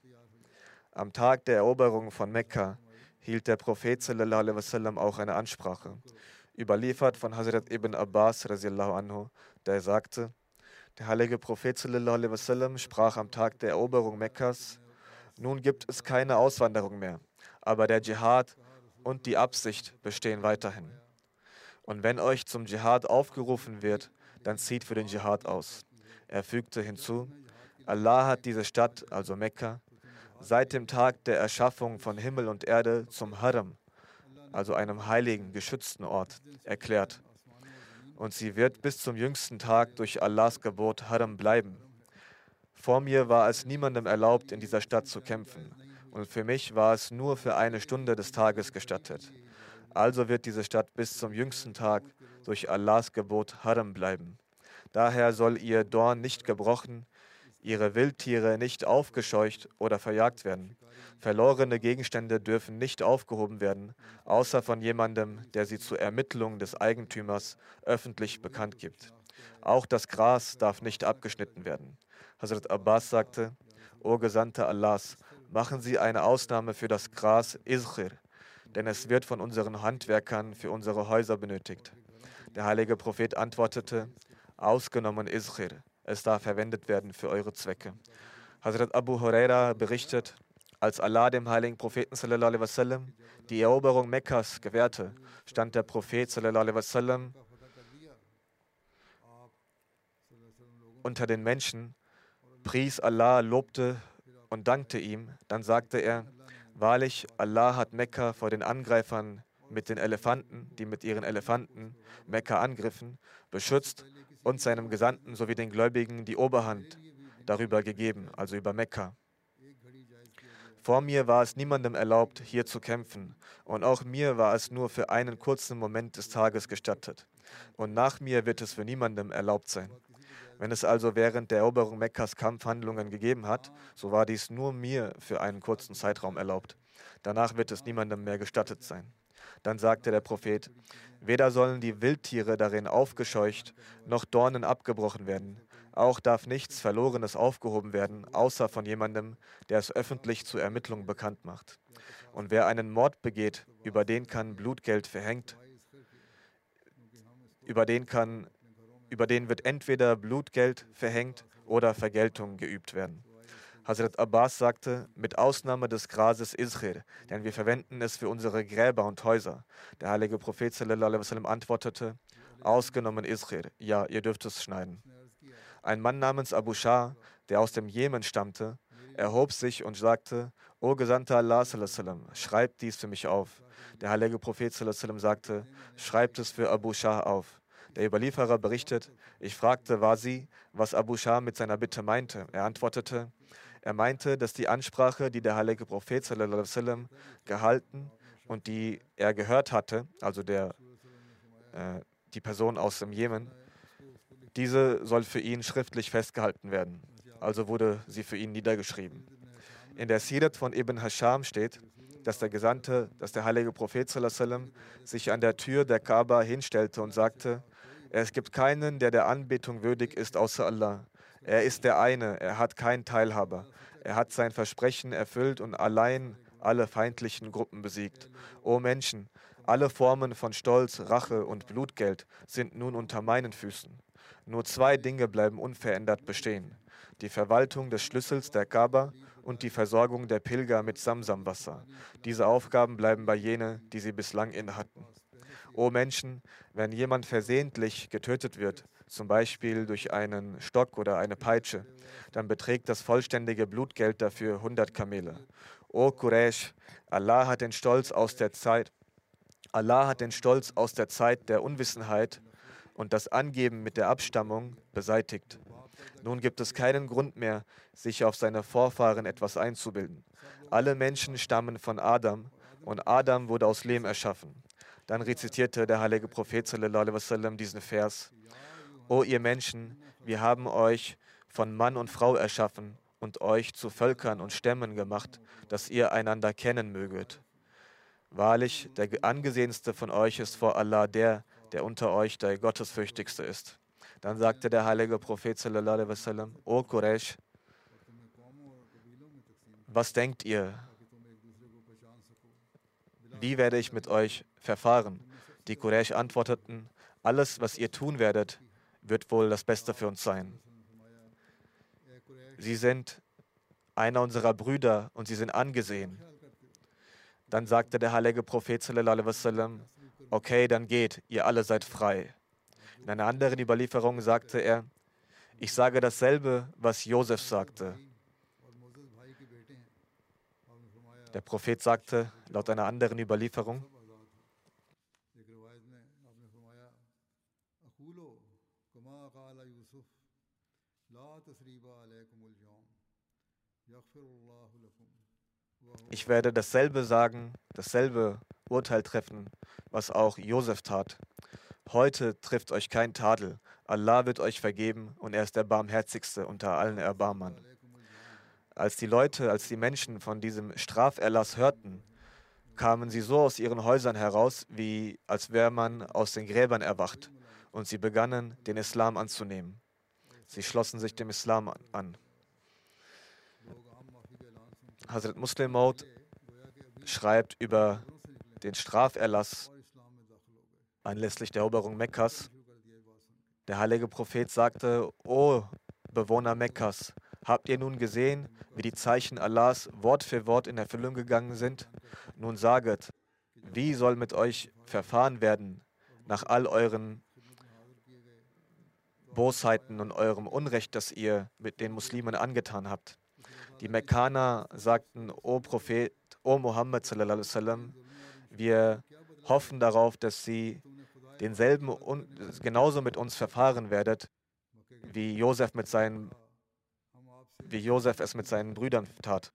Am Tag der Eroberung von Mekka hielt der Prophet sallallahu alaihi wasallam auch eine Ansprache, überliefert von Hazrat ibn Abbas radiallahu anhu, der sagte, der heilige Prophet sallallahu alaihi wasallam sprach am Tag der Eroberung Mekkas, nun gibt es keine Auswanderung mehr, aber der Dschihad und die Absicht bestehen weiterhin. Und wenn euch zum Dschihad aufgerufen wird, dann zieht für den Dschihad aus. Er fügte hinzu, Allah hat diese Stadt, also Mekka, seit dem Tag der Erschaffung von Himmel und Erde zum Haram, also einem heiligen, geschützten Ort, erklärt. Und sie wird bis zum jüngsten Tag durch Allahs Gebot Haram bleiben. Vor mir war es niemandem erlaubt, in dieser Stadt zu kämpfen. Und für mich war es nur für eine Stunde des Tages gestattet. Also wird diese Stadt bis zum jüngsten Tag durch Allahs Gebot Haram bleiben. Daher soll ihr Dorn nicht gebrochen, ihre Wildtiere nicht aufgescheucht oder verjagt werden. Verlorene Gegenstände dürfen nicht aufgehoben werden, außer von jemandem, der sie zur Ermittlung des Eigentümers öffentlich bekannt gibt. Auch das Gras darf nicht abgeschnitten werden. Hazrat Abbas sagte, O Gesandter Allahs, machen Sie eine Ausnahme für das Gras Izkhir, denn es wird von unseren Handwerkern für unsere Häuser benötigt. Der heilige Prophet antwortete, ausgenommen Izkhir, es darf verwendet werden für eure Zwecke. Hazrat Abu Huraira berichtet, Als Allah dem heiligen Propheten sallallahu alaihi wasallam die Eroberung Mekkas gewährte, stand der Prophet sallallahu alaihi wasallam unter den Menschen, pries Allah, lobte und dankte ihm. Dann sagte er: Wahrlich, Allah hat Mekka vor den Angreifern mit den Elefanten, die mit ihren Elefanten Mekka angriffen, beschützt und seinem Gesandten sowie den Gläubigen die Oberhand darüber gegeben, also über Mekka. Vor mir war es niemandem erlaubt, hier zu kämpfen, und auch mir war es nur für einen kurzen Moment des Tages gestattet. Und nach mir wird es für niemandem erlaubt sein. Wenn es also während der Eroberung Mekkas Kampfhandlungen gegeben hat, so war dies nur mir für einen kurzen Zeitraum erlaubt. Danach wird es niemandem mehr gestattet sein. Dann sagte der Prophet: Weder sollen die Wildtiere darin aufgescheucht, noch Dornen abgebrochen werden. Auch darf nichts Verlorenes aufgehoben werden, außer von jemandem, der es öffentlich zur Ermittlung bekannt macht. Und wer einen Mord begeht, über den kann Blutgeld verhängt, über den kann, über den wird entweder Blutgeld verhängt oder Vergeltung geübt werden. Hazrat Abbas sagte: Mit Ausnahme des Grases Izhir, denn wir verwenden es für unsere Gräber und Häuser. Der heilige Prophet sallallahu alaihi wasallam antwortete: Ausgenommen Izhir, ja, ihr dürft es schneiden. Ein Mann namens Abu Shah, der aus dem Jemen stammte, erhob sich und sagte: O Gesandter Allah sallallahu alaihi wasallam, schreibt dies für mich auf. Der heilige Prophet sallallahu alaihi wasallam sagte: Schreibt es für Abu Shah auf. Der Überlieferer berichtet: Ich fragte Wasi, was Abu Shah mit seiner Bitte meinte. Er antwortete: Er meinte, dass die Ansprache, die der heilige Prophet sallallahu alaihi wasallam gehalten und die er gehört hatte, also der, äh, die Person aus dem Jemen, diese soll für ihn schriftlich festgehalten werden. Also wurde sie für ihn niedergeschrieben. In der Sirat von Ibn Hasham steht, dass der Gesandte, dass der heilige Prophet sallallahu alaihi wasallam sich an der Tür der Kaaba hinstellte und sagte: Es gibt keinen, der der Anbetung würdig ist, außer Allah. Er ist der eine, er hat keinen Teilhaber. Er hat sein Versprechen erfüllt und allein alle feindlichen Gruppen besiegt. O Menschen, alle Formen von Stolz, Rache und Blutgeld sind nun unter meinen Füßen. Nur zwei Dinge bleiben unverändert bestehen: die Verwaltung des Schlüssels der Kaaba und die Versorgung der Pilger mit Samsamwasser. Diese Aufgaben bleiben bei jenen, die sie bislang innehatten. O Menschen, wenn jemand versehentlich getötet wird, zum Beispiel durch einen Stock oder eine Peitsche, dann beträgt das vollständige Blutgeld dafür hundert Kamele. O Quraysh, Allah hat den Stolz aus der Zeit, Allah hat den Stolz aus der Zeit der Unwissenheit und das Angeben mit der Abstammung beseitigt. Nun gibt es keinen Grund mehr, sich auf seine Vorfahren etwas einzubilden. Alle Menschen stammen von Adam und Adam wurde aus Lehm erschaffen. Dann rezitierte der heilige Prophet sallallahu alaihi wasallam diesen Vers: O ihr Menschen, wir haben euch von Mann und Frau erschaffen und euch zu Völkern und Stämmen gemacht, dass ihr einander kennen möget. Wahrlich, der angesehenste von euch ist vor Allah der, der unter euch der Gottesfürchtigste ist. Dann sagte der heilige Prophet sallallahu alaihi wasallam: O Quraysh, was denkt ihr? Wie werde ich mit euch verfahren? Die Quraysh antworteten: Alles, was ihr tun werdet, wird wohl das Beste für uns sein. Sie sind einer unserer Brüder und sie sind angesehen. Dann sagte der heilige Prophet sallallahu alaihi wasallam: Okay, dann geht, ihr alle seid frei. In einer anderen Überlieferung sagte er: Ich sage dasselbe, was Josef sagte. Der Prophet sagte, laut einer anderen Überlieferung: Ich werde dasselbe sagen, dasselbe Urteil treffen, was auch Josef tat. Heute trifft euch kein Tadel. Allah wird euch vergeben und er ist der Barmherzigste unter allen Erbarmern. Als die Leute, als die Menschen von diesem Straferlass hörten, kamen sie so aus ihren Häusern heraus, wie als wäre man aus den Gräbern erwacht. Und sie begannen, den Islam anzunehmen. Sie schlossen sich dem Islam an. Hazrat Muslim Maud schreibt über den Straferlass anlässlich der Eroberung Mekkas. Der heilige Prophet sagte: O Bewohner Mekkas, Habt ihr nun gesehen, wie die Zeichen Allahs Wort für Wort in Erfüllung gegangen sind? Nun saget, wie soll mit euch verfahren werden nach all euren Bosheiten und eurem Unrecht, das ihr mit den Muslimen angetan habt? Die Mekkaner sagten, O Prophet, O Muhammad sallallahu alaihi wasallam, wir hoffen darauf, dass sie denselben un genauso mit uns verfahren werdet, wie Josef mit seinen wie Josef es mit seinen Brüdern tat.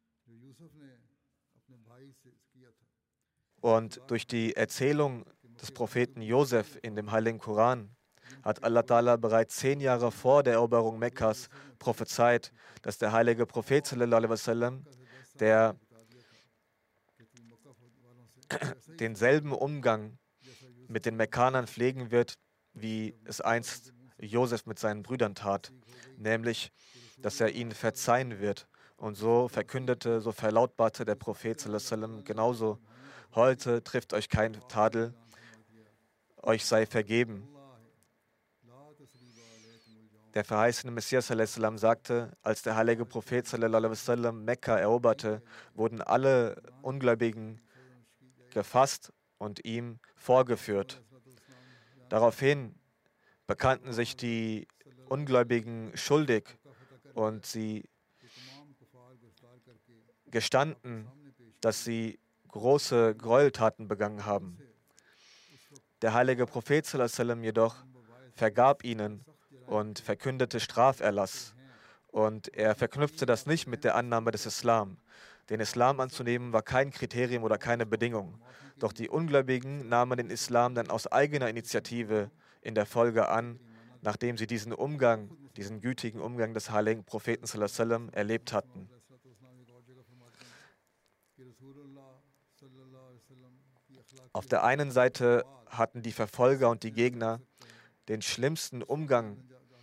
Und durch die Erzählung des Propheten Josef in dem Heiligen Koran hat Allah Ta'ala bereits zehn Jahre vor der Eroberung Mekkas prophezeit, dass der heilige Prophet sallallahu alaihi wasallam, der denselben Umgang mit den Mekkanern pflegen wird, wie es einst Josef mit seinen Brüdern tat, nämlich, dass er ihnen verzeihen wird. Und so verkündete, so verlautbarte der Prophet sallallahu alaihi wasallam genauso: Heute trifft euch kein Tadel, euch sei vergeben. Der verheißene Messias sallallahu alaihi wasallam sagte, als der heilige Prophet sallallahu alaihi wasallam Mekka eroberte, wurden alle Ungläubigen gefasst und ihm vorgeführt. Daraufhin bekannten sich die Ungläubigen schuldig und sie gestanden, dass sie große Gräueltaten begangen haben. Der heilige Prophet sallallahu alaihi wasallam jedoch vergab ihnen und verkündete Straferlass. Und er verknüpfte das nicht mit der Annahme des Islam. Den Islam anzunehmen war kein Kriterium oder keine Bedingung. Doch die Ungläubigen nahmen den Islam dann aus eigener Initiative in der Folge an, nachdem sie diesen Umgang, diesen gütigen Umgang des heiligen Propheten sallallahu alaihi wasallam erlebt hatten. Auf der einen Seite hatten die Verfolger und die Gegner den schlimmsten Umgang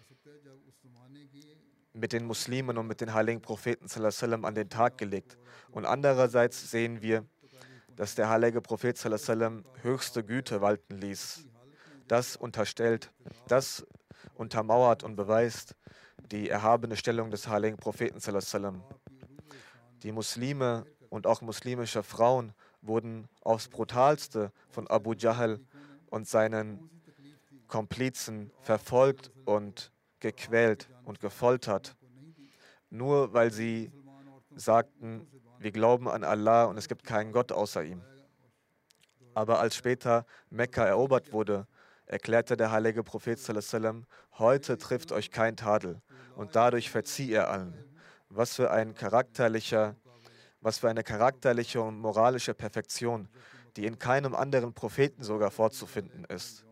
mit den Muslimen und mit den heiligen Propheten sallallahu alaihi wasallam an den Tag gelegt. Und andererseits sehen wir, dass der heilige Prophet sallallahu alaihi wasallam höchste Güte walten ließ. Das unterstellt, das untermauert und beweist die erhabene Stellung des heiligen Propheten sallallahu alaihi wasallam. Die Muslime und auch muslimische Frauen wurden aufs Brutalste von Abu Jahl und seinen Komplizen verfolgt und gequält und gefoltert, nur weil sie sagten, wir glauben an Allah und es gibt keinen Gott außer ihm. Aber als später Mekka erobert wurde, erklärte der heilige Prophet sallallahu alaihi wasallam, heute trifft euch kein Tadel, und dadurch verzieh er allen. Was für ein charakterlicher, was für eine charakterliche und moralische Perfektion, die in keinem anderen Propheten sogar vorzufinden ist.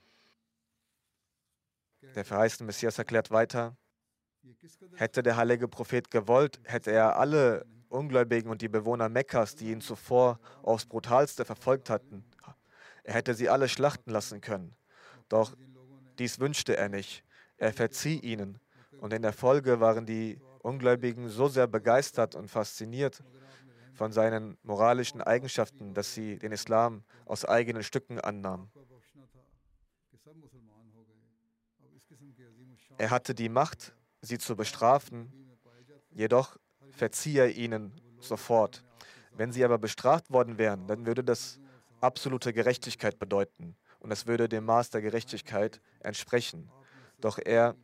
Der verheißene Messias erklärt weiter, hätte der heilige Prophet gewollt, hätte er alle Ungläubigen und die Bewohner Mekkas, die ihn zuvor aufs Brutalste verfolgt hatten, er hätte sie alle schlachten lassen können. Doch dies wünschte er nicht. Er verzieh ihnen. Und in der Folge waren die Ungläubigen so sehr begeistert und fasziniert von seinen moralischen Eigenschaften, dass sie den Islam aus eigenen Stücken annahmen. Er hatte die Macht, sie zu bestrafen, jedoch verzieh er ihnen sofort. Wenn sie aber bestraft worden wären, dann würde das absolute Gerechtigkeit bedeuten und es würde dem Maß der Gerechtigkeit entsprechen. Doch er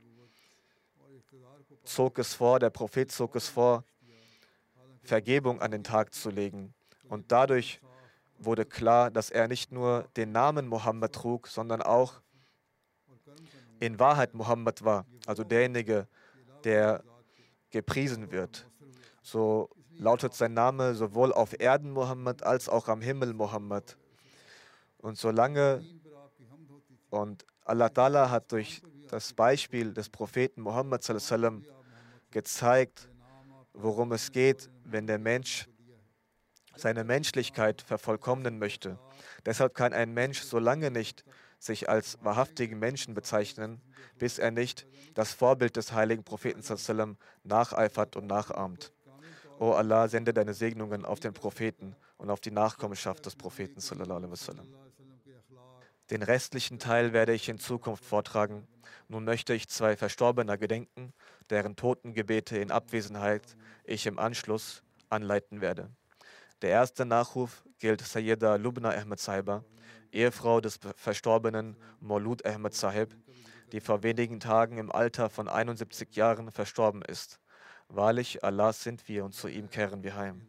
zog es vor, der Prophet zog es vor, Vergebung an den Tag zu legen. Und dadurch wurde klar, dass er nicht nur den Namen Mohammed trug, sondern auch in Wahrheit Mohammed war, also derjenige, der gepriesen wird. So lautet sein Name sowohl auf Erden Mohammed als auch am Himmel Mohammed. Und solange, und Allah Ta'ala hat durch das Beispiel des Propheten Mohammed sallallahu alaihi wasallam gezeigt, worum es geht, wenn der Mensch seine Menschlichkeit vervollkommnen möchte. Deshalb kann ein Mensch so lange nicht sich als wahrhaftigen Menschen bezeichnen, bis er nicht das Vorbild des heiligen Propheten sallallahu alaihi wasallam nacheifert und nachahmt. O Allah, sende deine Segnungen auf den Propheten und auf die Nachkommenschaft des Propheten sallallahu alaihi wasallam. Den restlichen Teil werde ich in Zukunft vortragen. Nun möchte ich zwei Verstorbener gedenken. deren Totengebete in Abwesenheit ich im Anschluss anleiten werde. Der erste Nachruf gilt Sayyida Lubna Ahmed Sahiba, Ehefrau des verstorbenen Maulud Ahmed Sahib, die vor wenigen Tagen im Alter von einundsiebzig Jahren verstorben ist. Wahrlich, Allah sind wir und zu ihm kehren wir heim.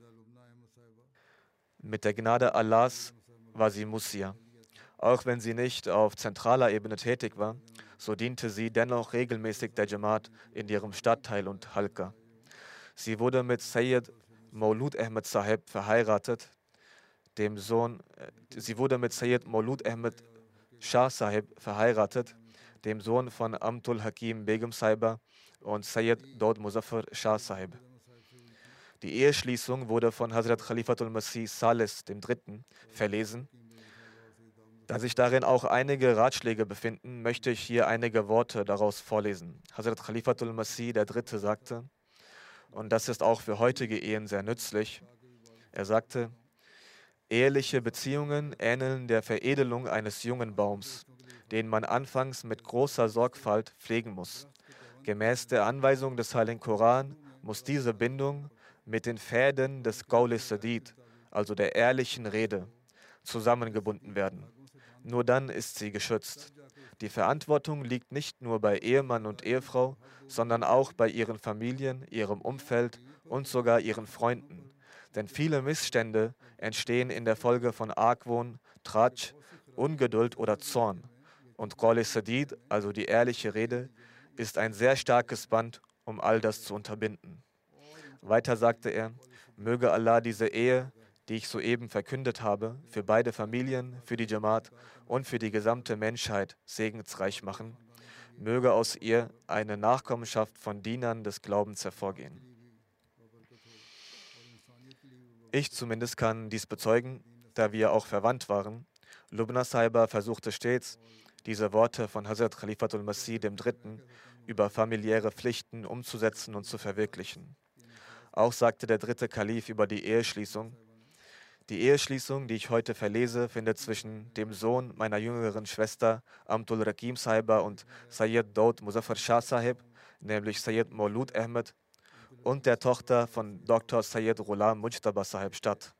Mit der Gnade Allahs war sie Musia. Auch wenn sie nicht auf zentraler Ebene tätig war, so diente sie dennoch regelmäßig der Jamaat in ihrem Stadtteil und Halqa. Sie wurde mit Sayyid Maulud Ahmed Sahib verheiratet, dem Sohn, sie wurde mit Sayyid Maulud Ahmed Shah Sahib verheiratet, dem Sohn von Amtul Hakim Begum Sahiba und Sayyid Daud Muzaffar Shah Sahib. Die Eheschließung wurde von Hazrat Khalifatul Masih Salis der Dritte verlesen. Da sich darin auch einige Ratschläge befinden, möchte ich hier einige Worte daraus vorlesen. Hazrat Khalifatul Masih der Dritte sagte, und das ist auch für heutige Ehen sehr nützlich, er sagte, eheliche Beziehungen ähneln der Veredelung eines jungen Baums, den man anfangs mit großer Sorgfalt pflegen muss. Gemäß der Anweisung des Heiligen Koran muss diese Bindung mit den Fäden des Qawl Sadid, also der ehrlichen Rede, zusammengebunden werden. Nur dann ist sie geschützt. Die Verantwortung liegt nicht nur bei Ehemann und Ehefrau, sondern auch bei ihren Familien, ihrem Umfeld und sogar ihren Freunden. Denn viele Missstände entstehen in der Folge von Argwohn, Tratsch, Ungeduld oder Zorn. Und Qawl Sadid, also die ehrliche Rede, ist ein sehr starkes Band, um all das zu unterbinden. Weiter sagte er, möge Allah diese Ehe, die ich soeben verkündet habe, für beide Familien, für die Jamaat und für die gesamte Menschheit segensreich machen. Möge aus ihr eine Nachkommenschaft von Dienern des Glaubens hervorgehen. Ich zumindest kann dies bezeugen, da wir auch verwandt waren. Lubna Sahiba versuchte stets, diese Worte von Hazrat Khalifatul Masih der Dritte über familiäre Pflichten umzusetzen und zu verwirklichen. Auch sagte der dritte Kalif über die Eheschließung, die Eheschließung, die ich heute verlese, findet zwischen dem Sohn meiner jüngeren Schwester Amtul Rakim Sahiba und Sayyid Daud Muzaffar Shah Sahib, nämlich Sayyid Maulud Ahmed, und der Tochter von Doktor Sayyid Ghulam Mujtaba Sahib statt.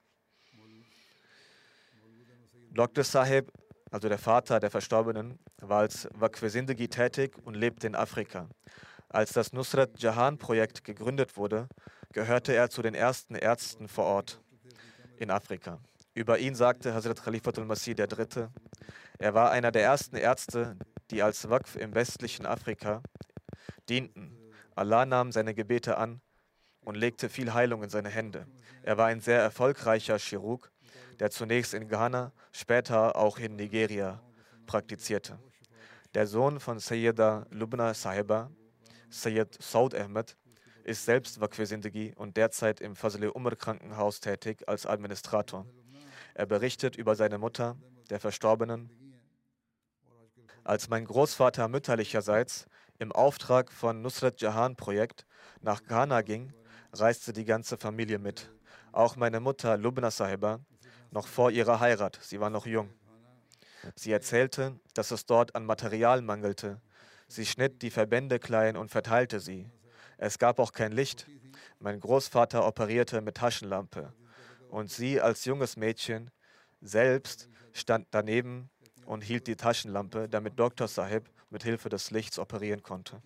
Doktor Sahib, also der Vater der Verstorbenen, war als Waqf Zindagi tätig und lebte in Afrika. Als das Nusrat Jahan-Projekt gegründet wurde, gehörte er zu den ersten Ärzten vor Ort in Afrika. Über ihn sagte Hazrat Khalifatul Masih der Dritte, er war einer der ersten Ärzte, die als Waqf im westlichen Afrika dienten. Allah nahm seine Gebete an und legte viel Heilung in seine Hände. Er war ein sehr erfolgreicher Chirurg, der zunächst in Ghana, später auch in Nigeria praktizierte. Der Sohn von Sayyida Lubna Sahiba, Sayyid Saud Ahmed, ist selbst Waqf Zindagi und derzeit im Fazl-e Umr Krankenhaus tätig als Administrator. Er berichtet über seine Mutter, der Verstorbenen. Als mein Großvater mütterlicherseits im Auftrag von Nusrat Jahan Projekt nach Ghana ging, reiste die ganze Familie mit. Auch meine Mutter Lubna Sahiba, noch vor ihrer Heirat, sie war noch jung. Sie erzählte, dass es dort an Material mangelte. Sie schnitt die Verbände klein und verteilte sie. Es gab auch kein Licht. Mein Großvater operierte mit Taschenlampe. Und sie als junges Mädchen selbst stand daneben und hielt die Taschenlampe, damit Doktor Sahib mit Hilfe des Lichts operieren konnte.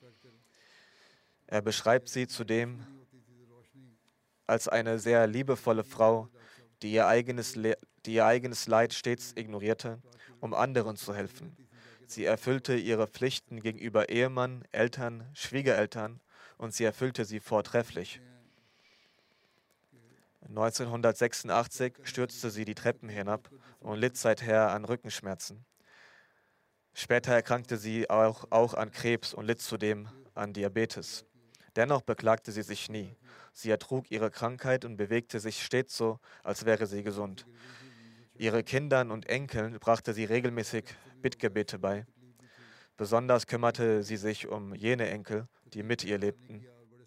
Er beschreibt sie zudem als eine sehr liebevolle Frau, die ihr eigenes, Le- die ihr eigenes Leid stets ignorierte, um anderen zu helfen. Sie erfüllte ihre Pflichten gegenüber Ehemann, Eltern, Schwiegereltern und sie erfüllte sie vortrefflich. neunzehnhundertsechsundachtzig stürzte sie die Treppen hinab und litt seither an Rückenschmerzen. Später erkrankte sie auch, auch an Krebs und litt zudem an Diabetes. Dennoch beklagte sie sich nie. Sie ertrug ihre Krankheit und bewegte sich stets so, als wäre sie gesund. Ihre Kindern und Enkeln brachte sie regelmäßig Bittgebete bei. Besonders kümmerte sie sich um jene Enkel, die mit ihr lebten.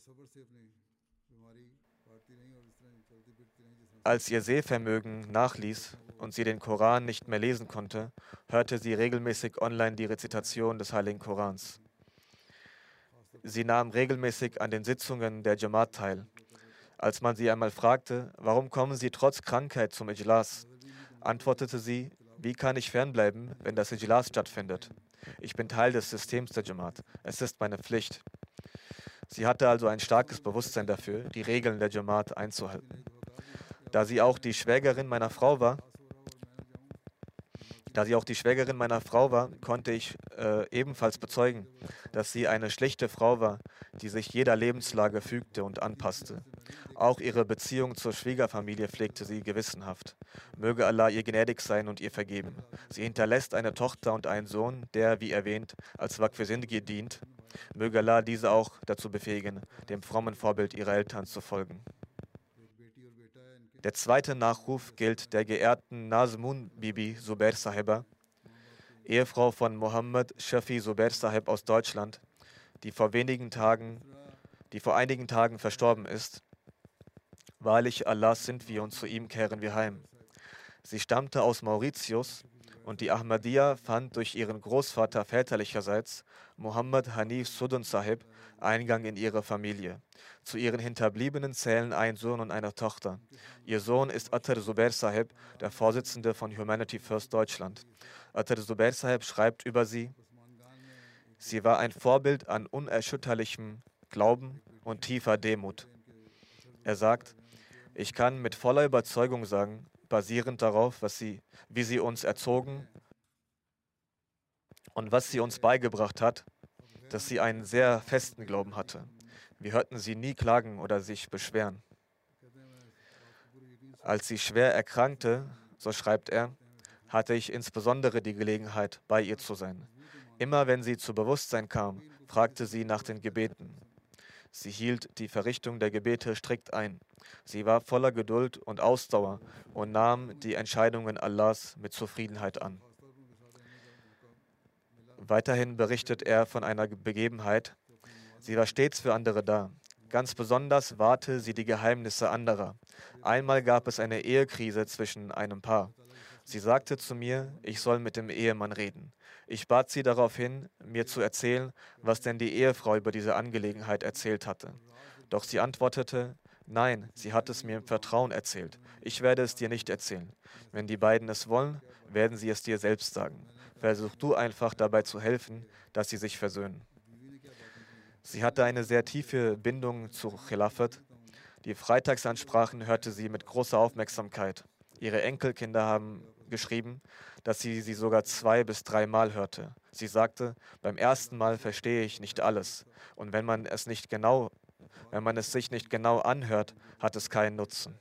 Als ihr Sehvermögen nachließ und sie den Koran nicht mehr lesen konnte, hörte sie regelmäßig online die Rezitation des Heiligen Korans. Sie nahm regelmäßig an den Sitzungen der Jamaat teil. Als man sie einmal fragte, warum kommen Sie trotz Krankheit zum Ijlas, antwortete sie, wie kann ich fernbleiben, wenn das Ijlas stattfindet? Ich bin Teil des Systems der Jamaat. Es ist meine Pflicht. Sie hatte also ein starkes Bewusstsein dafür, die Regeln der Jamaat einzuhalten. Da sie auch die Schwägerin meiner Frau war, Da sie auch die Schwägerin meiner Frau war, konnte ich äh, ebenfalls bezeugen, dass sie eine schlichte Frau war, die sich jeder Lebenslage fügte und anpasste. Auch ihre Beziehung zur Schwiegerfamilie pflegte sie gewissenhaft. Möge Allah ihr gnädig sein und ihr vergeben. Sie hinterlässt eine Tochter und einen Sohn, der, wie erwähnt, als Waqf Zindagi dient. Möge Allah diese auch dazu befähigen, dem frommen Vorbild ihrer Eltern zu folgen. Der zweite Nachruf gilt der geehrten Nazmun Bibi Zubair Sahiba, Ehefrau von Mohammed Shafi Zubair Sahib aus Deutschland, die vor wenigen Tagen, die vor einigen Tagen verstorben ist. Wahrlich, Allah sind wir und zu ihm kehren wir heim. Sie stammte aus Mauritius und die Ahmadiyya fand durch ihren Großvater väterlicherseits, Mohammed Hanif Sudun Sahib, Eingang in ihre Familie. Zu ihren Hinterbliebenen zählen ein Sohn und eine Tochter. Ihr Sohn ist Attar Zubair Sahib, der Vorsitzende von Humanity First Deutschland. Attar Zubair Sahib schreibt über sie: Sie war ein Vorbild an unerschütterlichem Glauben und tiefer Demut. Er sagt: Ich kann mit voller Überzeugung sagen, basierend darauf, was sie, wie sie uns erzogen und was sie uns beigebracht hat, dass sie einen sehr festen Glauben hatte. Wir hörten sie nie klagen oder sich beschweren. Als sie schwer erkrankte, so schreibt er, hatte ich insbesondere die Gelegenheit, bei ihr zu sein. Immer wenn sie zu Bewusstsein kam, fragte sie nach den Gebeten. Sie hielt die Verrichtung der Gebete strikt ein. Sie war voller Geduld und Ausdauer und nahm die Entscheidungen Allahs mit Zufriedenheit an. Weiterhin berichtet er von einer Begebenheit. Sie war stets für andere da. Ganz besonders wahrte sie die Geheimnisse anderer. Einmal gab es eine Ehekrise zwischen einem Paar. Sie sagte zu mir, ich soll mit dem Ehemann reden. Ich bat sie daraufhin, mir zu erzählen, was denn die Ehefrau über diese Angelegenheit erzählt hatte. Doch sie antwortete, nein, sie hat es mir im Vertrauen erzählt. Ich werde es dir nicht erzählen. Wenn die beiden es wollen, werden sie es dir selbst sagen. Versuch du einfach dabei zu helfen, dass sie sich versöhnen. Sie hatte eine sehr tiefe Bindung zu Khilafat. Die Freitagsansprachen hörte sie mit großer Aufmerksamkeit. Ihre Enkelkinder haben geschrieben, dass sie sie sogar zwei bis dreimal hörte. Sie sagte, beim ersten Mal verstehe ich nicht alles. Und wenn man es nicht genau, wenn man es sich nicht genau anhört, hat es keinen Nutzen.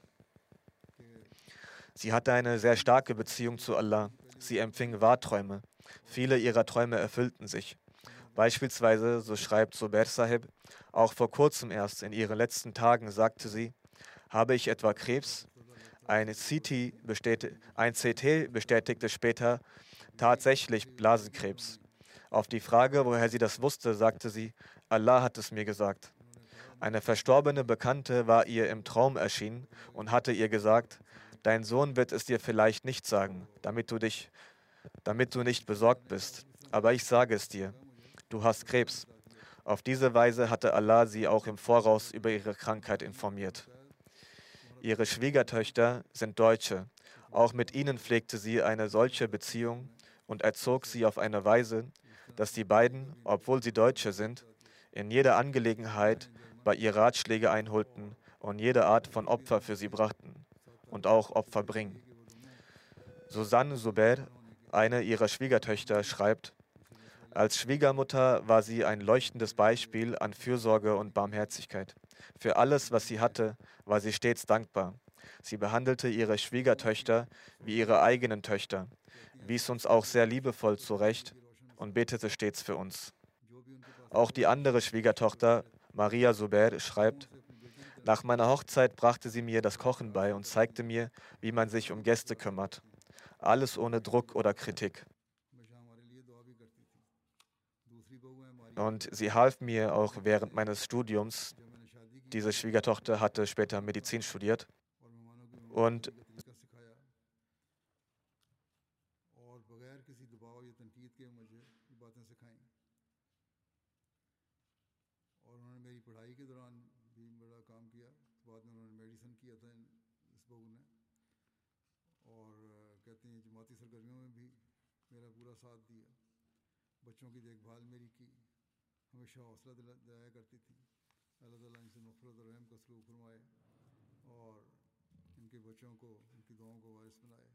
Sie hatte eine sehr starke Beziehung zu Allah. Sie empfing Wahrträume. Viele ihrer Träume erfüllten sich. Beispielsweise, so schreibt Zubair Sahib, auch vor kurzem erst in ihren letzten Tagen sagte sie, habe ich etwa Krebs? Ein C T bestäti- ein C T bestätigte später tatsächlich Blasenkrebs. Auf die Frage, woher sie das wusste, sagte sie, Allah hat es mir gesagt. Eine verstorbene Bekannte war ihr im Traum erschienen und hatte ihr gesagt, dein Sohn wird es dir vielleicht nicht sagen, damit du dich, damit du nicht besorgt bist. Aber ich sage es dir, du hast Krebs. Auf diese Weise hatte Allah sie auch im Voraus über ihre Krankheit informiert. Ihre Schwiegertöchter sind Deutsche. Auch mit ihnen pflegte sie eine solche Beziehung und erzog sie auf eine Weise, dass die beiden, obwohl sie Deutsche sind, in jeder Angelegenheit bei ihr Ratschläge einholten und jede Art von Opfer für sie brachten und auch Opfer bringen. Susanne Zubair, eine ihrer Schwiegertöchter, schreibt, als Schwiegermutter war sie ein leuchtendes Beispiel an Fürsorge und Barmherzigkeit. Für alles, was sie hatte, war sie stets dankbar. Sie behandelte ihre Schwiegertöchter wie ihre eigenen Töchter, wies uns auch sehr liebevoll zurecht und betete stets für uns. Auch die andere Schwiegertochter, Maria Zubair, schreibt, nach meiner Hochzeit brachte sie mir das Kochen bei und zeigte mir, wie man sich um Gäste kümmert. Alles ohne Druck oder Kritik. Und sie half mir auch während meines Studiums. Diese Schwiegertochter hatte später Medizin studiert. Und मेरी पढ़ाई के दौरान भी बड़ा काम किया, बाद में उन्होंने मेडिसिन किया था इस बहू ने, और कहते हैं जमाती सरगर्मियों में भी मेरा पूरा साथ दिया, बच्चों की देखभाल मेरी की, हमेशा हौसला दिलाया करती थी। अल्लाह ताला इनसे मग़फ़िरत और रहम का सलूक फरमाए और इनके बच्चों को इनकी दुआओं को वारिस बनाए।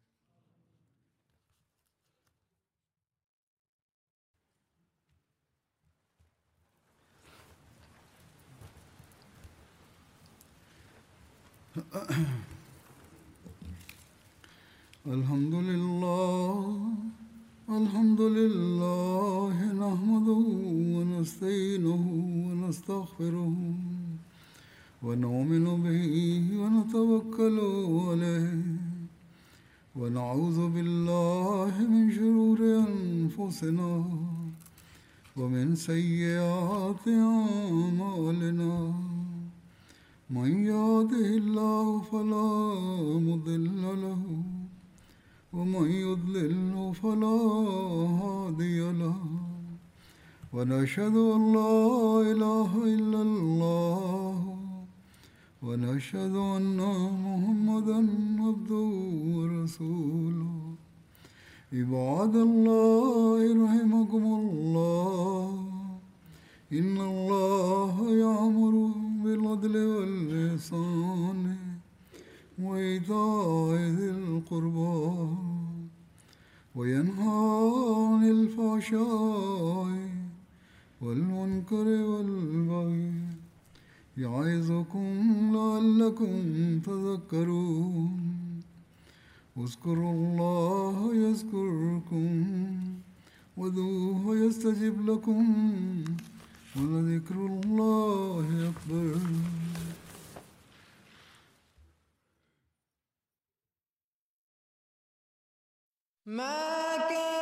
अल्हम्दुलिल्लाह अल्हम्दुलिल्लाह नहमदुहु व नस्तईनुहु व नस्तग़फिरुहु व नुमिनु बिही व नतवक्कलु अलैहि व नऊज़ु बिल्लाहि मिन शुरूरि अनफुसिना व मिन सय्यिआति अअमालिना मन यहदिहिल्लाहु फला मुदिल्ल लहु वमन युद्लिल्हु फला हादिय लहु वनशहदु अन ला इलाहा इल्लल्लाह वनशहदु अन्ना मुहम्मदन अब्दुहु व रसूलुहु इबादल्लाहि रहिमकुमुल्लाह इन्नल्लाहा यअमुरु बिल अदलि वल इहसानि وإيتاء ذي القربى وينهى عن الفحشاء والمنكر والبغي يعظكم لعلكم تذكرون اذكروا الله يذكركم وادعوه يستجب لكم ولذكر الله أكبر. ما كان